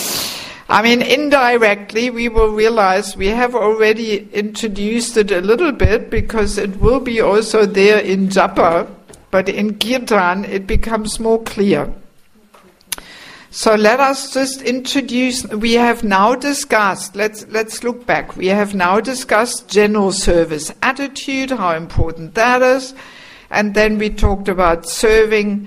Indirectly we will realize we have already introduced it a little bit, because it will be also there in Japa, but in Kirtan it becomes more clear. So let us just introduce, we have now discussed, let's look back. We have now discussed general service attitude, how important that is. And then we talked about chanting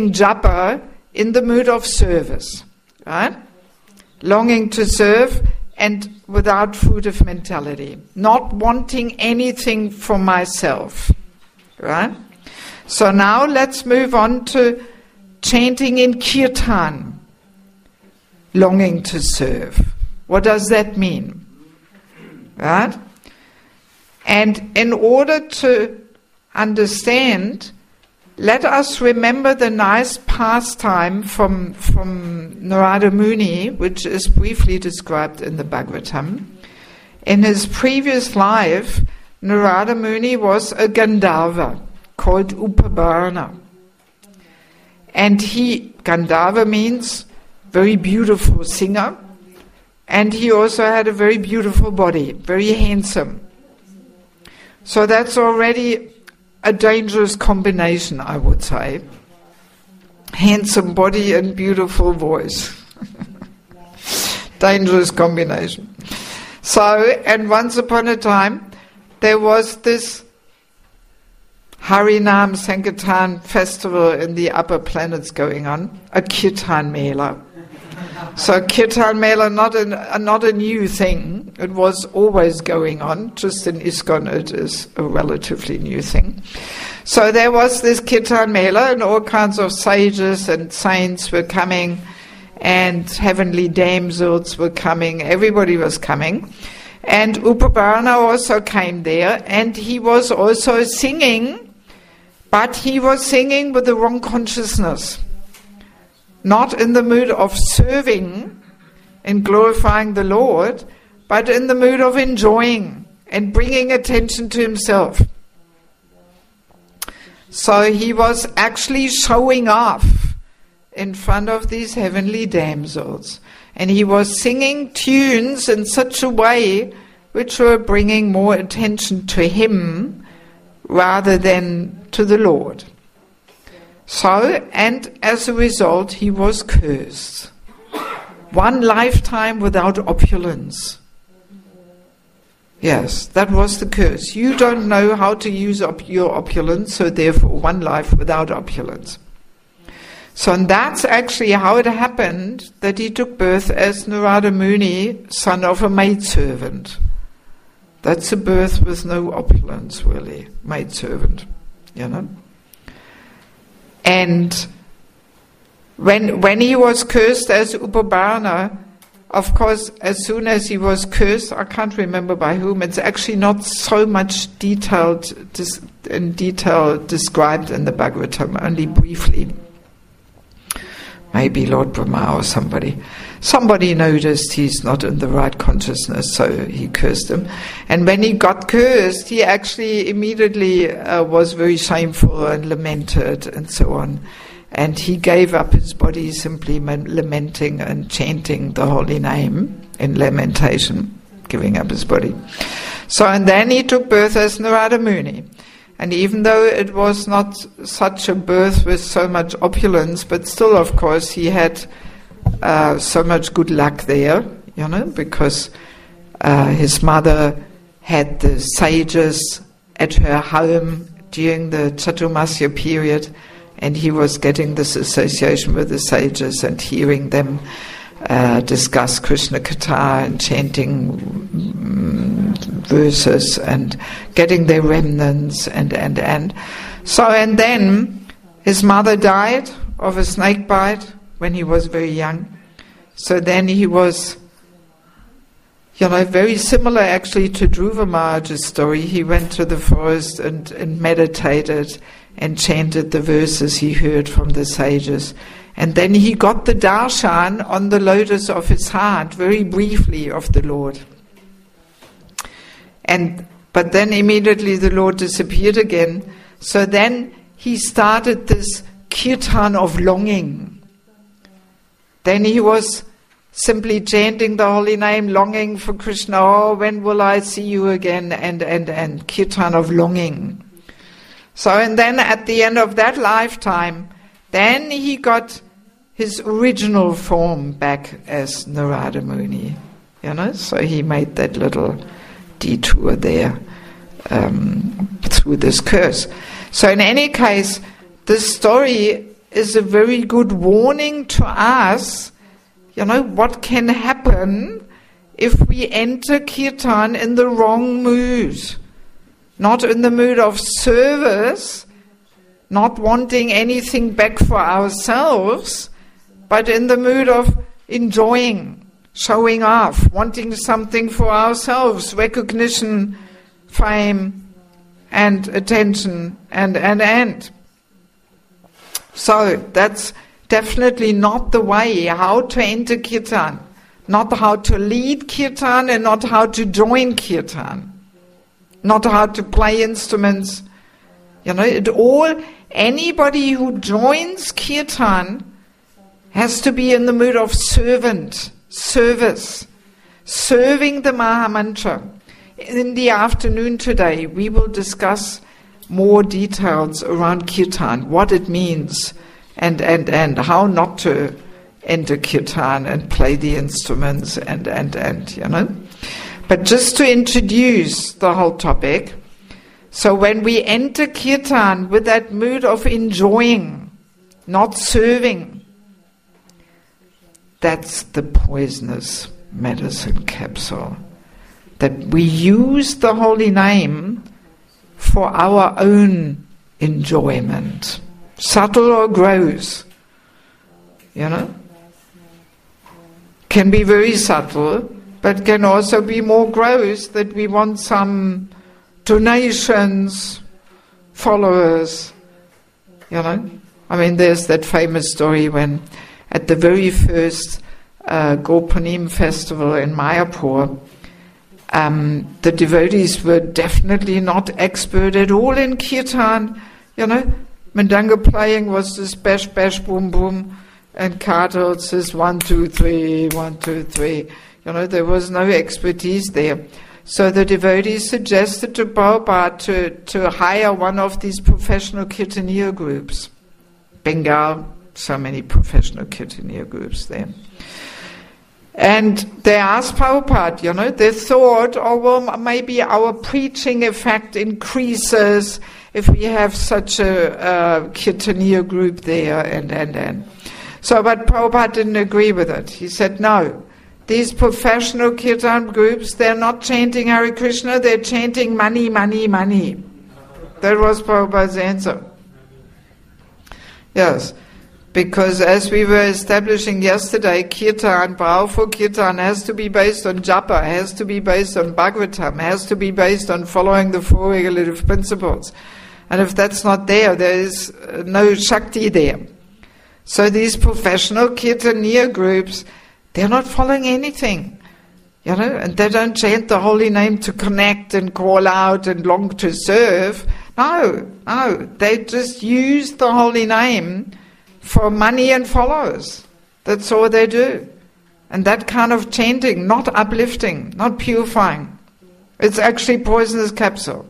japa in the mood of service. Right? Longing to serve and without fruitive mentality, not wanting anything for myself, right? So now let's move on to chanting in kirtan, longing to serve. What does that mean? Right? And in order to understand, let us remember the nice pastime from Narada Muni, which is briefly described in the Bhagavatam. In his previous life, Narada Muni was a Gandharva called Upabarna. And Gandharva means very beautiful singer, and he also had a very beautiful body, very handsome. So that's already a dangerous combination, I would say. Handsome body and beautiful voice. Dangerous combination. So, and once upon a time, there was this Harinam Sankirtan festival in the upper planets going on, a Kirtan Mela. So Kirtan Mela, not a new thing. It was always going on. Just in ISKCON it is a relatively new thing. So there was this Kirtan Mela, and all kinds of sages and saints were coming, and heavenly damsels were coming. Everybody was coming. And Upabarna also came there, and he was also singing, but he was singing with the wrong consciousness. Not in the mood of serving and glorifying the Lord, but in the mood of enjoying and bringing attention to himself. So he was actually showing off in front of these heavenly damsels. And he was singing tunes in such a way which were bringing more attention to him rather than to the Lord. So, and as a result, he was cursed. One lifetime without opulence. Yes, that was the curse. You don't know how to use up your opulence, so therefore one life without opulence. So, and that's actually how it happened that he took birth as Narada Muni, son of a maidservant. That's a birth with no opulence, really, maidservant, you know. And when he was cursed as Upabarna, of course, as soon as he was cursed, I can't remember by whom, it's actually not so much in detail described in the Bhagavatam, only briefly. Maybe Lord Brahma or somebody. Somebody noticed he's not in the right consciousness, so he cursed him. And when he got cursed, he actually immediately was very shameful and lamented and so on. And he gave up his body simply lamenting and chanting the holy name in lamentation, giving up his body. So, and then he took birth as Narada Muni. And even though it was not such a birth with so much opulence, but still, of course, he had so much good luck there, you know, because his mother had the sages at her home during the Chaturmasya period, and he was getting this association with the sages and hearing them discuss Krishna Katha and chanting verses and getting their remnants and. So, and then his mother died of a snake bite when he was very young. So then he was, you know, very similar actually to Dhruva Maharaj's story. He went to the forest and meditated and chanted the verses he heard from the sages. And then he got the darshan on the lotus of his heart, very briefly, of the Lord. But then immediately the Lord disappeared again. So then he started this kirtan of longing. Then he was simply chanting the holy name, longing for Krishna. Oh, when will I see you again? And kirtan of longing. So, and then at the end of that lifetime, then he got his original form back as Narada Muni, you know. So he made that little detour there through this curse. So in any case, this story is a very good warning to us, you know, what can happen if we enter kirtan in the wrong mood, not in the mood of service, not wanting anything back for ourselves, but in the mood of enjoying, showing off, wanting something for ourselves, recognition, fame, and attention, and. So that's definitely not the way how to enter kirtan, not how to lead kirtan and not how to join kirtan, not how to play instruments. Anybody who joins kirtan has to be in the mood of service, serving the Mahamantra. In the afternoon today, we will discuss more details around kirtan, what it means, and how not to enter kirtan and play the instruments, and. But just to introduce the whole topic, so when we enter kirtan with that mood of enjoying, not serving, that's the poisonous medicine capsule. That we use the holy name for our own enjoyment, subtle or gross, can be very subtle, but can also be more gross, that we want some donations, followers, there's that famous story when at the very first Gopurnim festival in Mayapur, the devotees were definitely not expert at all in kirtan. Mridanga playing was just bash, bash, boom, boom, and Kartal says 1, 2, 3, 1, 2, 3. There was no expertise there. So the devotees suggested to Prabhupada to hire one of these professional kirtaniya groups. Bengal, so many professional kirtaniya groups there. And they asked Prabhupada, they thought, maybe our preaching effect increases if we have such a kirtaniya group there, and. So, but Prabhupada didn't agree with it. He said, no, these professional kirtan groups, they're not chanting Hare Krishna, they're chanting money, money, money. That was Prabhupada's answer. Yes. Because as we were establishing yesterday, kirtan, powerful kirtan, has to be based on japa, has to be based on Bhagavatam, has to be based on following the four regulative principles. And if that's not there, there is no Shakti there. So these professional kirtaniya groups, they're not following anything. And they don't chant the holy name to connect and call out and long to serve. No, they just use the holy name for money and followers. That's all they do. And that kind of chanting, not uplifting, not purifying. It's actually poisonous capsule.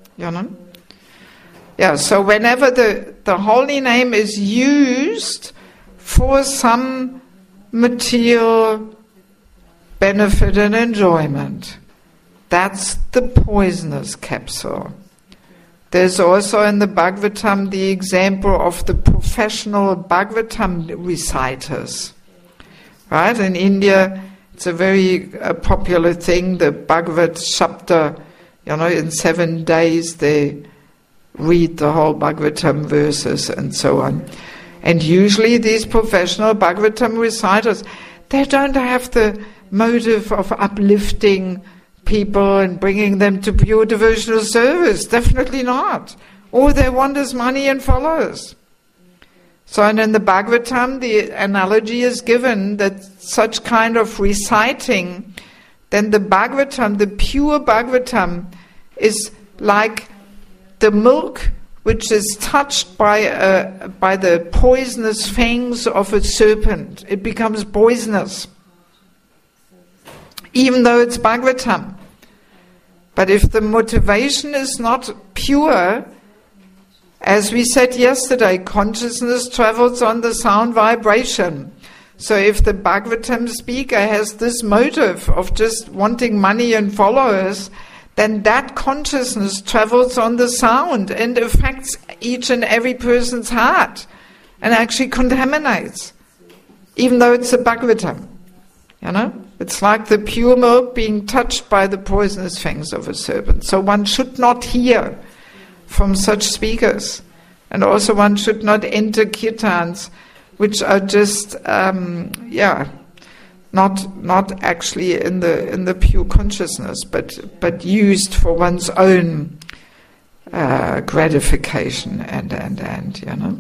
Yeah, so whenever the holy name is used for some material benefit and enjoyment, that's the poisonous capsule. There's also in the Bhagavatam the example of the professional Bhagavatam reciters. Right? In India, it's a very popular thing, the Bhagavad Shabda, in 7 days they read the whole Bhagavatam verses and so on. And usually these professional Bhagavatam reciters, they don't have the motive of uplifting people and bringing them to pure devotional service. Definitely not. All they want is money and followers. So, and in the Bhagavatam, the analogy is given that such kind of reciting, then the Bhagavatam, the pure Bhagavatam, is like the milk which is touched by the poisonous fangs of a serpent. It becomes poisonous, even though it's Bhagavatam. But if the motivation is not pure, as we said yesterday, consciousness travels on the sound vibration. So if the Bhagavatam speaker has this motive of just wanting money and followers, then that consciousness travels on the sound and affects each and every person's heart and actually contaminates, even though it's a Bhagavatam. It's like the pure milk being touched by the poisonous fangs of a serpent. So one should not hear from such speakers. And also one should not enter kirtans, which are just, not actually in the pure consciousness, but used for one's own gratification and you know.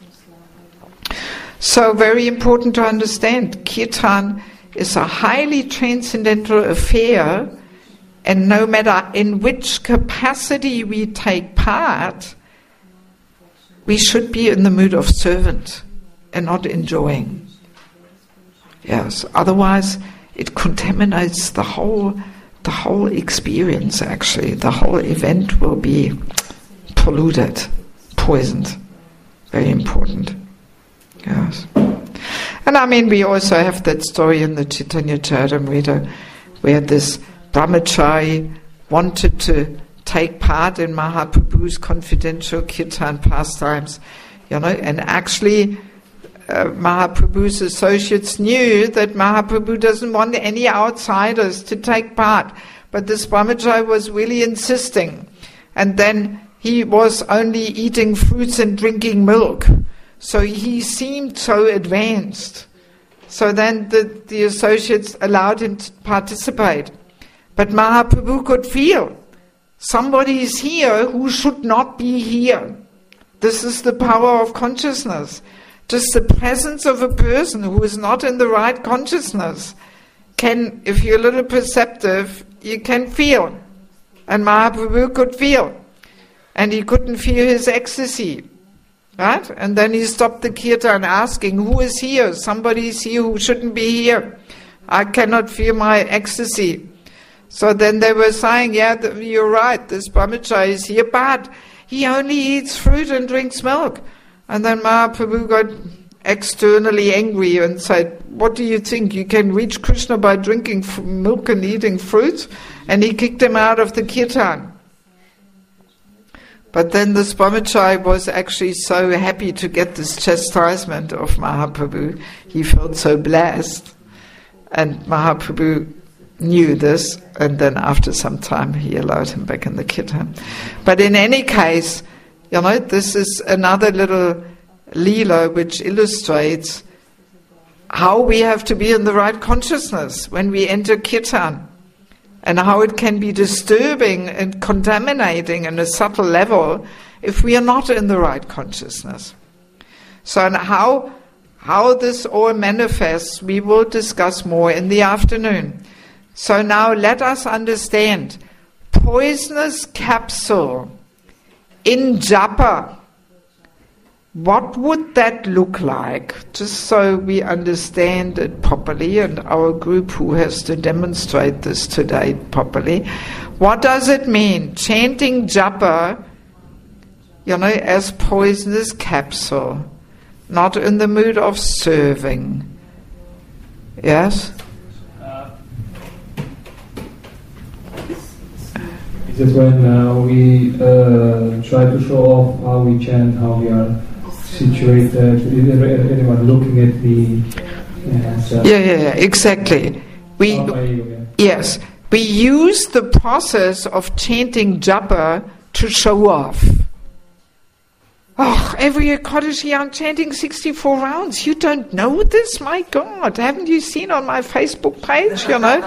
So very important to understand, kirtan is a highly transcendental affair, and no matter in which capacity we take part, we should be in the mood of servant and not enjoying. Yes, otherwise it contaminates the whole experience. Actually, the whole event will be polluted, poisoned. Very important. Yes. And I mean, we also have that story in the Chaitanya Charitamrita where this brahmachari wanted to take part in Mahaprabhu's confidential kirtan pastimes, you know, and actually Mahaprabhu's associates knew that Mahaprabhu doesn't want any outsiders to take part, but this brahmachari was really insisting, and then he was only eating fruits and drinking milk. So he seemed so advanced. So then the associates allowed him to participate. But Mahaprabhu could feel somebody is here who should not be here. This is the power of consciousness. Just the presence of a person who is not in the right consciousness can, if you're a little perceptive, you can feel. And Mahaprabhu could feel. And he couldn't feel his ecstasy. Right? And then he stopped the kirtan asking, who is here? Somebody is here who shouldn't be here. I cannot feel my ecstasy. So then they were saying, yeah, you're right, this brahmachari is here, but he only eats fruit and drinks milk. And then Mahaprabhu got externally angry and said, what do you think? You can reach Krishna by drinking milk and eating fruit? And he kicked him out of the kirtan. But then this brahmachari was actually so happy to get this chastisement of Mahaprabhu. He felt so blessed. And Mahaprabhu knew this, and then after some time he allowed him back in the kirtan. But in any case, you know, this is another little leela which illustrates how we have to be in the right consciousness when we enter kirtan, and how it can be disturbing and contaminating on a subtle level if we are not in the right consciousness. So, and how this all manifests, we will discuss more in the afternoon. So now let us understand, poisonous capsule in japa, what would that look like? Just so we understand it properly, and our group who has to demonstrate this today properly. What does it mean? Chanting japa, you know, as poisonous capsule, not in the mood of serving. Yes? Is it when we try to show off how we chant, how we are situated, anyone looking at me? Yeah, exactly. Yes, we use the process of chanting japa to show off. Oh, every Ekadashi I'm chanting 64 rounds. You don't know this? My God, haven't you seen on my Facebook page, you know?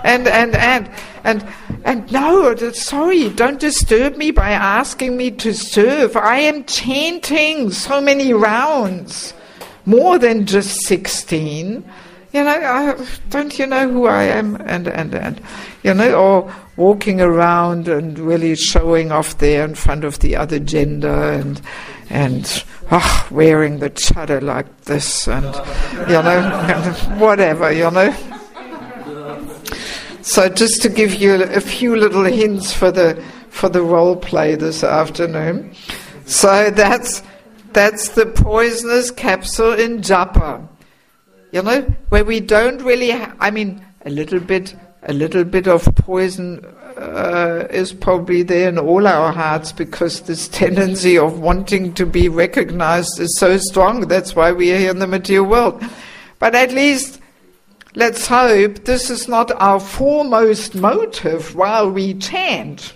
And no, sorry, don't disturb me by asking me to serve. I am chanting so many rounds, more than just 16. You know, don't you know who I am? And you know, or walking around and really showing off there in front of the other gender and wearing the chadar like this and, you know, and whatever, you know. So just to give you a few little hints for the role play this afternoon. So that's the poisonous capsule in japa. You know, where we don't really a little bit of poison is probably there in all our hearts, because this tendency of wanting to be recognized is so strong. That's why we are here in the material world. But at least let's hope this is not our foremost motive while we chant,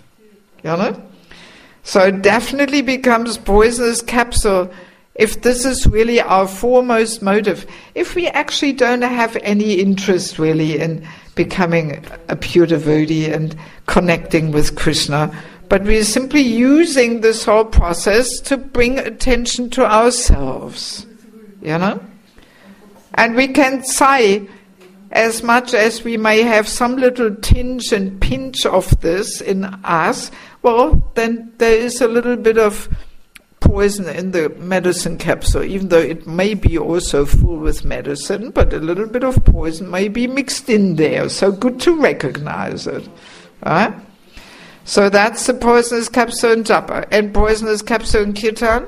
So it definitely becomes poisonous capsule if this is really our foremost motive. If we actually don't have any interest really in becoming a pure devotee and connecting with Krishna, but we're simply using this whole process to bring attention to ourselves, And we can say, as much as we may have some little tinge and pinch of this in us, well, then there is a little bit of poison in the medicine capsule, even though it may be also full with medicine, but a little bit of poison may be mixed in there, so good to recognize it. Right? So that's the poisonous capsule in japa. And poisonous capsule in kirtan?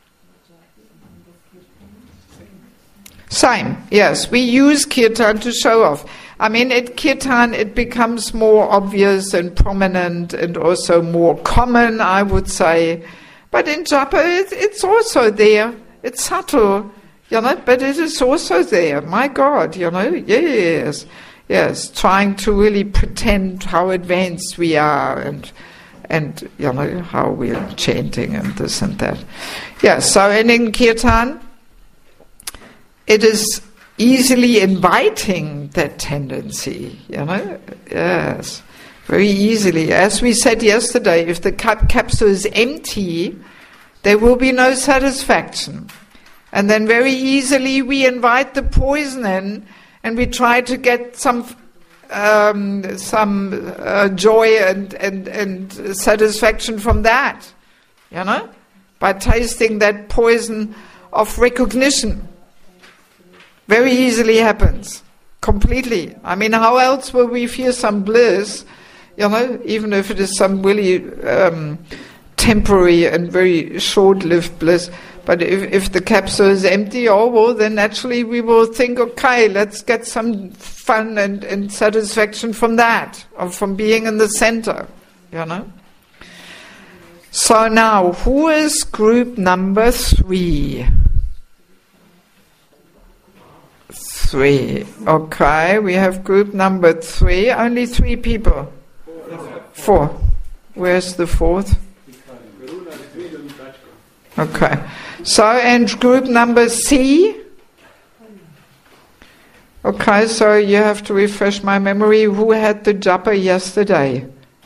Same, yes. We use kirtan to show off. I mean, at kirtan it becomes more obvious and prominent and also more common, I would say. But in japa it's also there. It's subtle, but it is also there. My God, yes. Yes, trying to really pretend how advanced we are and how we're chanting and this and that. Yes, so and in kirtan, it is easily inviting that tendency, Yes, very easily. As we said yesterday, if the capsule is empty, there will be no satisfaction. And then very easily we invite the poison in, and we try to get some joy and satisfaction from that, by tasting that poison of recognition. Very easily happens, completely. I mean, how else will we feel some bliss, even if it is some really temporary and very short-lived bliss. But if the capsule is empty, then naturally we will think, okay, let's get some fun and satisfaction from that, or from being in the center, So now, who is group number 3? 3. Okay, we have group number 3. Only 3 people. 4. Where's the 4th? Okay. So, and group number C? Okay, so you have to refresh my memory. Who had the japa yesterday?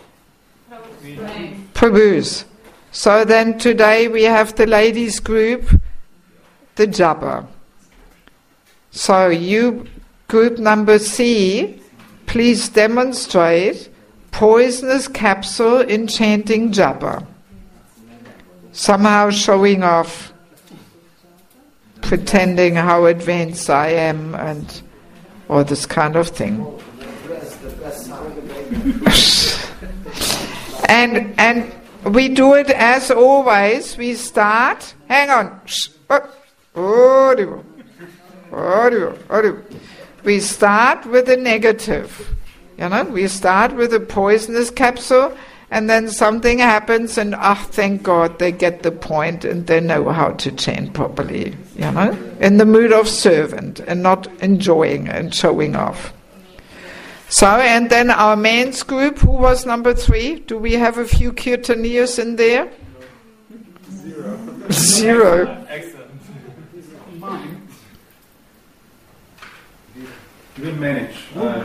Prabhu's. So then today we have the ladies group, the japa. So you, group number C, please demonstrate poisonous capsule in chanting japa. Somehow showing off, pretending how advanced I am and all this kind of thing. and we do it as always. We start, hang on, we start with a negative. We start with a poisonous capsule, and then something happens, and thank God they get the point and they know how to chant properly, in the mood of servant and not enjoying and showing off. So, and then our men's group, who was number 3? Do we have a few kirtaniyas in there? 0. Excellent. You will manage.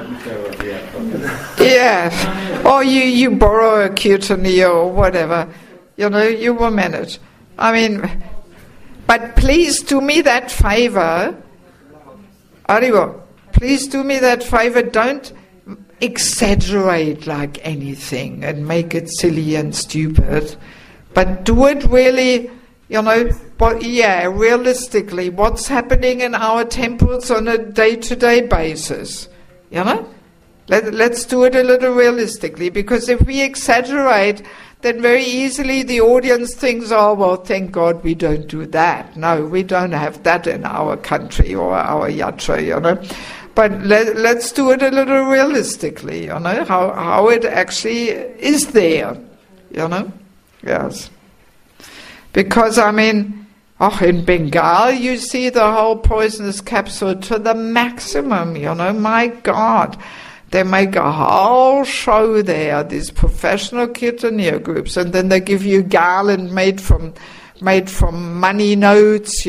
Yeah. Or you borrow a kirtaniya or whatever. You will manage. I mean, but please do me that favor. Arivo, please do me that favor. Don't exaggerate like anything and make it silly and stupid. But do it really, realistically, what's happening in our temples on a day-to-day basis. Let's do it a little realistically, because if we exaggerate, then very easily the audience thinks, thank God we don't do that. No, we don't have that in our country or our yatra, But let's do it a little realistically, how it actually is there, Yes. Because, Oh, in Bengal, you see the whole poisonous capsule to the maximum, my God. They make a whole show there, these professional kirtaniya groups, and then they give you garland made from money notes,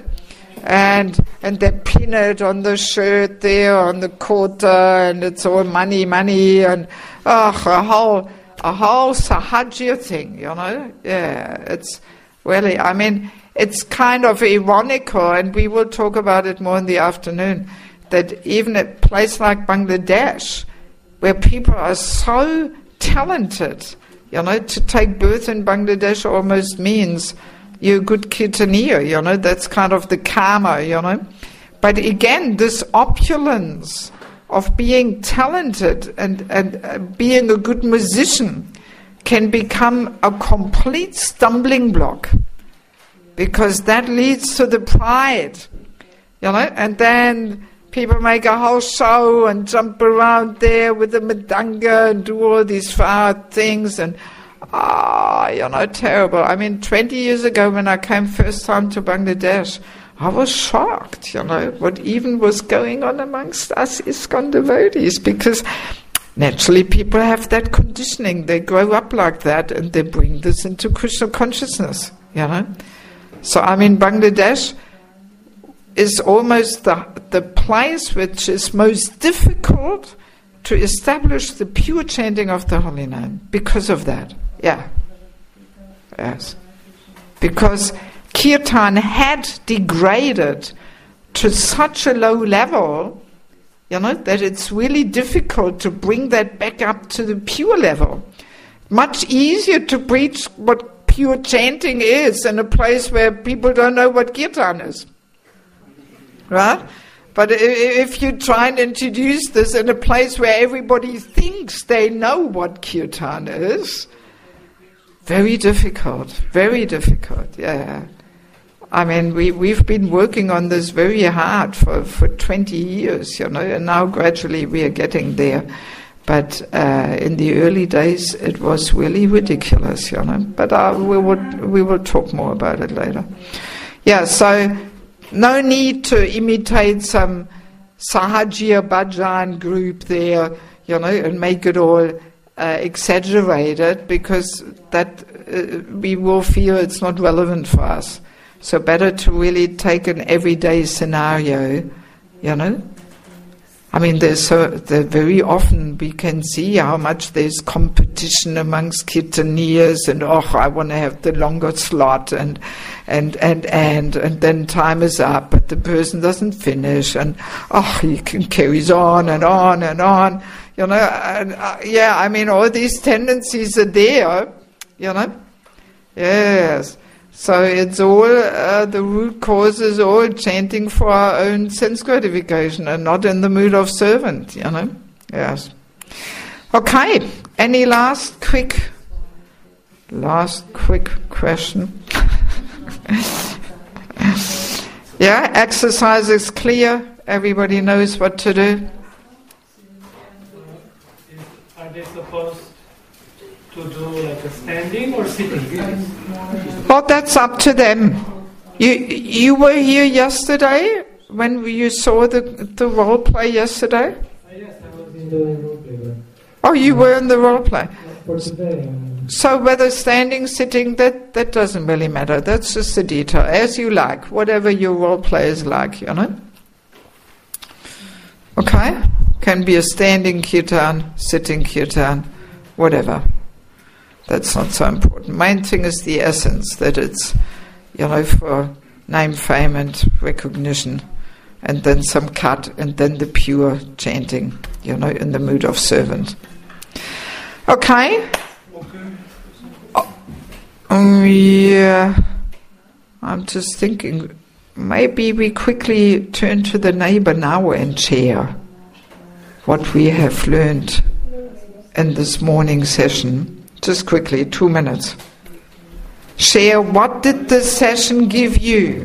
and they pin it on the shirt there, on the kurta, and it's all money, and a whole sahajya thing, Yeah, it's really, it's kind of ironical, and we will talk about it more in the afternoon, that even at a place like Bangladesh, where people are so talented, to take birth in Bangladesh almost means you're a good kirtaniya, that's kind of the karma, But again, this opulence of being talented and being a good musician can become a complete stumbling block, because that leads to the pride, and then people make a whole show and jump around there with the madanga and do all these far things, and terrible. 20 years ago when I came first time to Bangladesh, I was shocked, what even was going on amongst us ISKCON devotees, because naturally people have that conditioning, they grow up like that and they bring this into Krishna consciousness, So Bangladesh is almost the place which is most difficult to establish the pure chanting of the holy name because of that. Yeah. Yes. Because kirtan had degraded to such a low level, that it's really difficult to bring that back up to the pure level. Much easier to preach what pure chanting is in a place where people don't know what kirtan is. Right? But if you try and introduce this in a place where everybody thinks they know what kirtan is, very difficult, yeah. We've been working on this very hard for 20 years, and now gradually we are getting there. But in the early days, it was really ridiculous, But we will talk more about it later. Yeah, so no need to imitate some Sahajya Bhajan group there, and make it all exaggerated, because that we will feel it's not relevant for us. So better to really take an everyday scenario, very often we can see how much there's competition amongst kirtaniyas, and I want to have the longer slot, and then time is up, but the person doesn't finish, and he carries on and on and on, all these tendencies are there, Yes. So it's all, the root cause is all chanting for our own sense gratification and not in the mood of servant, Yes. Okay, any last quick question? Yeah, exercise is clear. Everybody knows what to do. Are they supposed to do like a standing or sitting? Well, that's up to them. You were here yesterday when you saw the role play yesterday? Yes, I was in the role play. Oh, you were in the role play. For today. So whether standing, sitting, that doesn't really matter. That's just a detail. As you like, whatever your role play is like, Okay? Can be a standing kirtan, sitting kirtan, whatever. That's not so important. Main thing is the essence, that it's, for name, fame and recognition, and then some cut, and then the pure chanting, in the mood of servant. Okay? Yeah. I'm just thinking, maybe we quickly turn to the neighbor now and share what we have learned in this morning session. Just quickly, 2 minutes. Share, what did this session give you?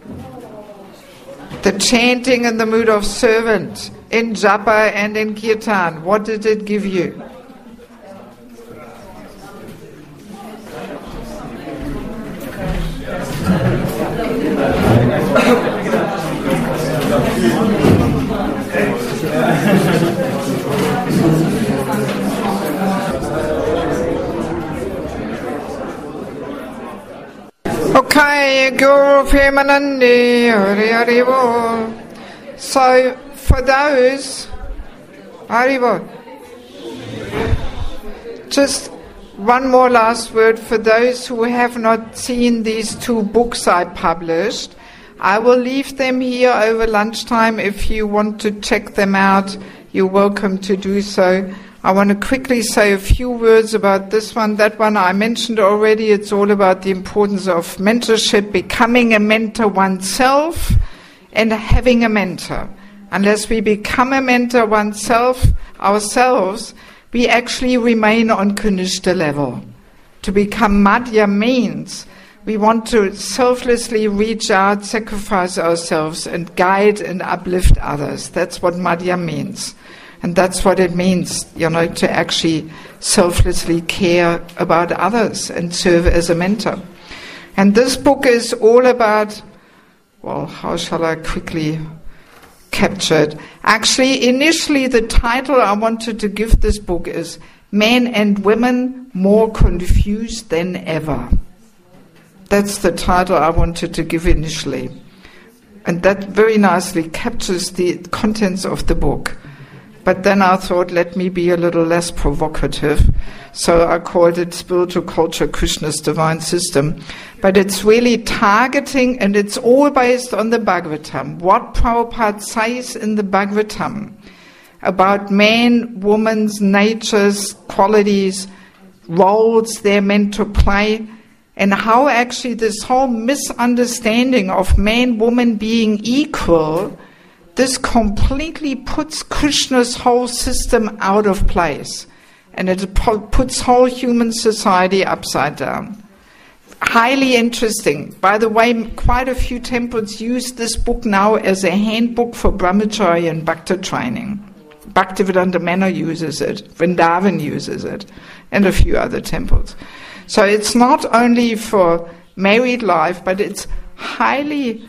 The chanting in the mood of servant, in japa and in kirtan, what did it give you? Jai Guru Premanandi, Hari Hari Bol. So, for those, Hari Bol. Just one more last word for those who have not seen these 2 books I published. I will leave them here over lunchtime. If you want to check them out, you're welcome to do so. I want to quickly say a few words about this one. That one I mentioned already. It's all about the importance of mentorship, becoming a mentor oneself, and having a mentor. Unless we become a mentor ourselves, we actually remain on Kanishta level. To become Madhya means we want to selflessly reach out, sacrifice ourselves, and guide and uplift others. That's what Madhya means. And that's what it means, to actually selflessly care about others and serve as a mentor. And this book is all about, how shall I quickly capture it? Actually, initially the title I wanted to give this book is Men and Women More Confused Than Ever. That's the title I wanted to give initially. And that very nicely captures the contents of the book. But then I thought, let me be a little less provocative. So I called it Spiritual Culture, Krishna's Divine System. But it's really targeting, and it's all based on the Bhagavatam. What Prabhupada says in the Bhagavatam about man, woman's natures, qualities, roles they're meant to play, and how actually this whole misunderstanding of man, woman being equal, this completely puts Krishna's whole system out of place. And it puts whole human society upside down. Highly interesting. By the way, quite a few temples use this book now as a handbook for brahmachari and bhakta training. Bhaktivedanta Manor uses it, Vrindavan uses it, and a few other temples. So it's not only for married life, but it's highly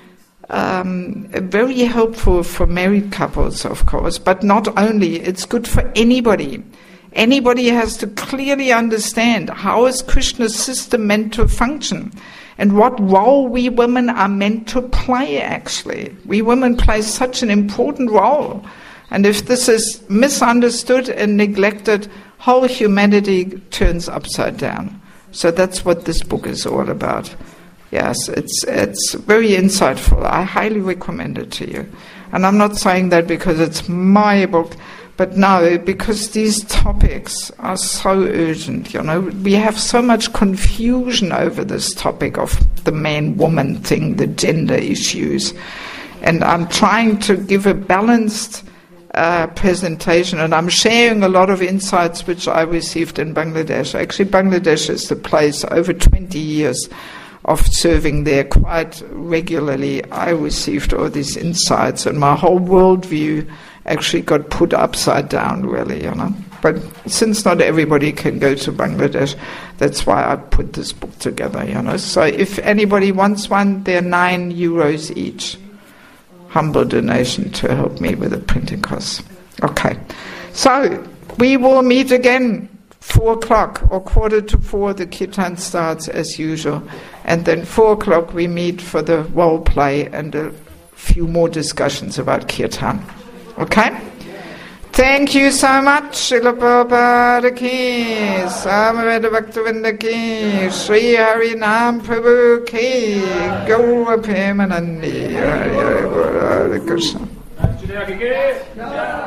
very helpful for married couples, of course, but not only, it's good for anybody. Anybody has to clearly understand how is Krishna's system meant to function and what role we women are meant to play, actually. We women play such an important role. And if this is misunderstood and neglected, whole humanity turns upside down. So that's what this book is all about. Yes, it's very insightful. I highly recommend it to you. And I'm not saying that because it's my book, but no, because these topics are so urgent. We have so much confusion over this topic of the man-woman thing, the gender issues. And I'm trying to give a balanced presentation, and I'm sharing a lot of insights which I received in Bangladesh. Actually, Bangladesh is the place over 20 years of serving there quite regularly. I received all these insights, and my whole worldview actually got put upside down, really, But since not everybody can go to Bangladesh, that's why I put this book together, So if anybody wants one, they're €9 each. Humble donation to help me with the printing costs. Okay. So we will meet again 4 o'clock or 3:45, the kirtan starts as usual. And then 4 o'clock we meet for the role play and a few more discussions about kirtan. Okay? Thank you so much. Srila Prabhupada ki, Samaveda Bhaktivinoda ki, Sri Hari Nam Prabhu ki, Gaura Premanandi. Hare Krishna.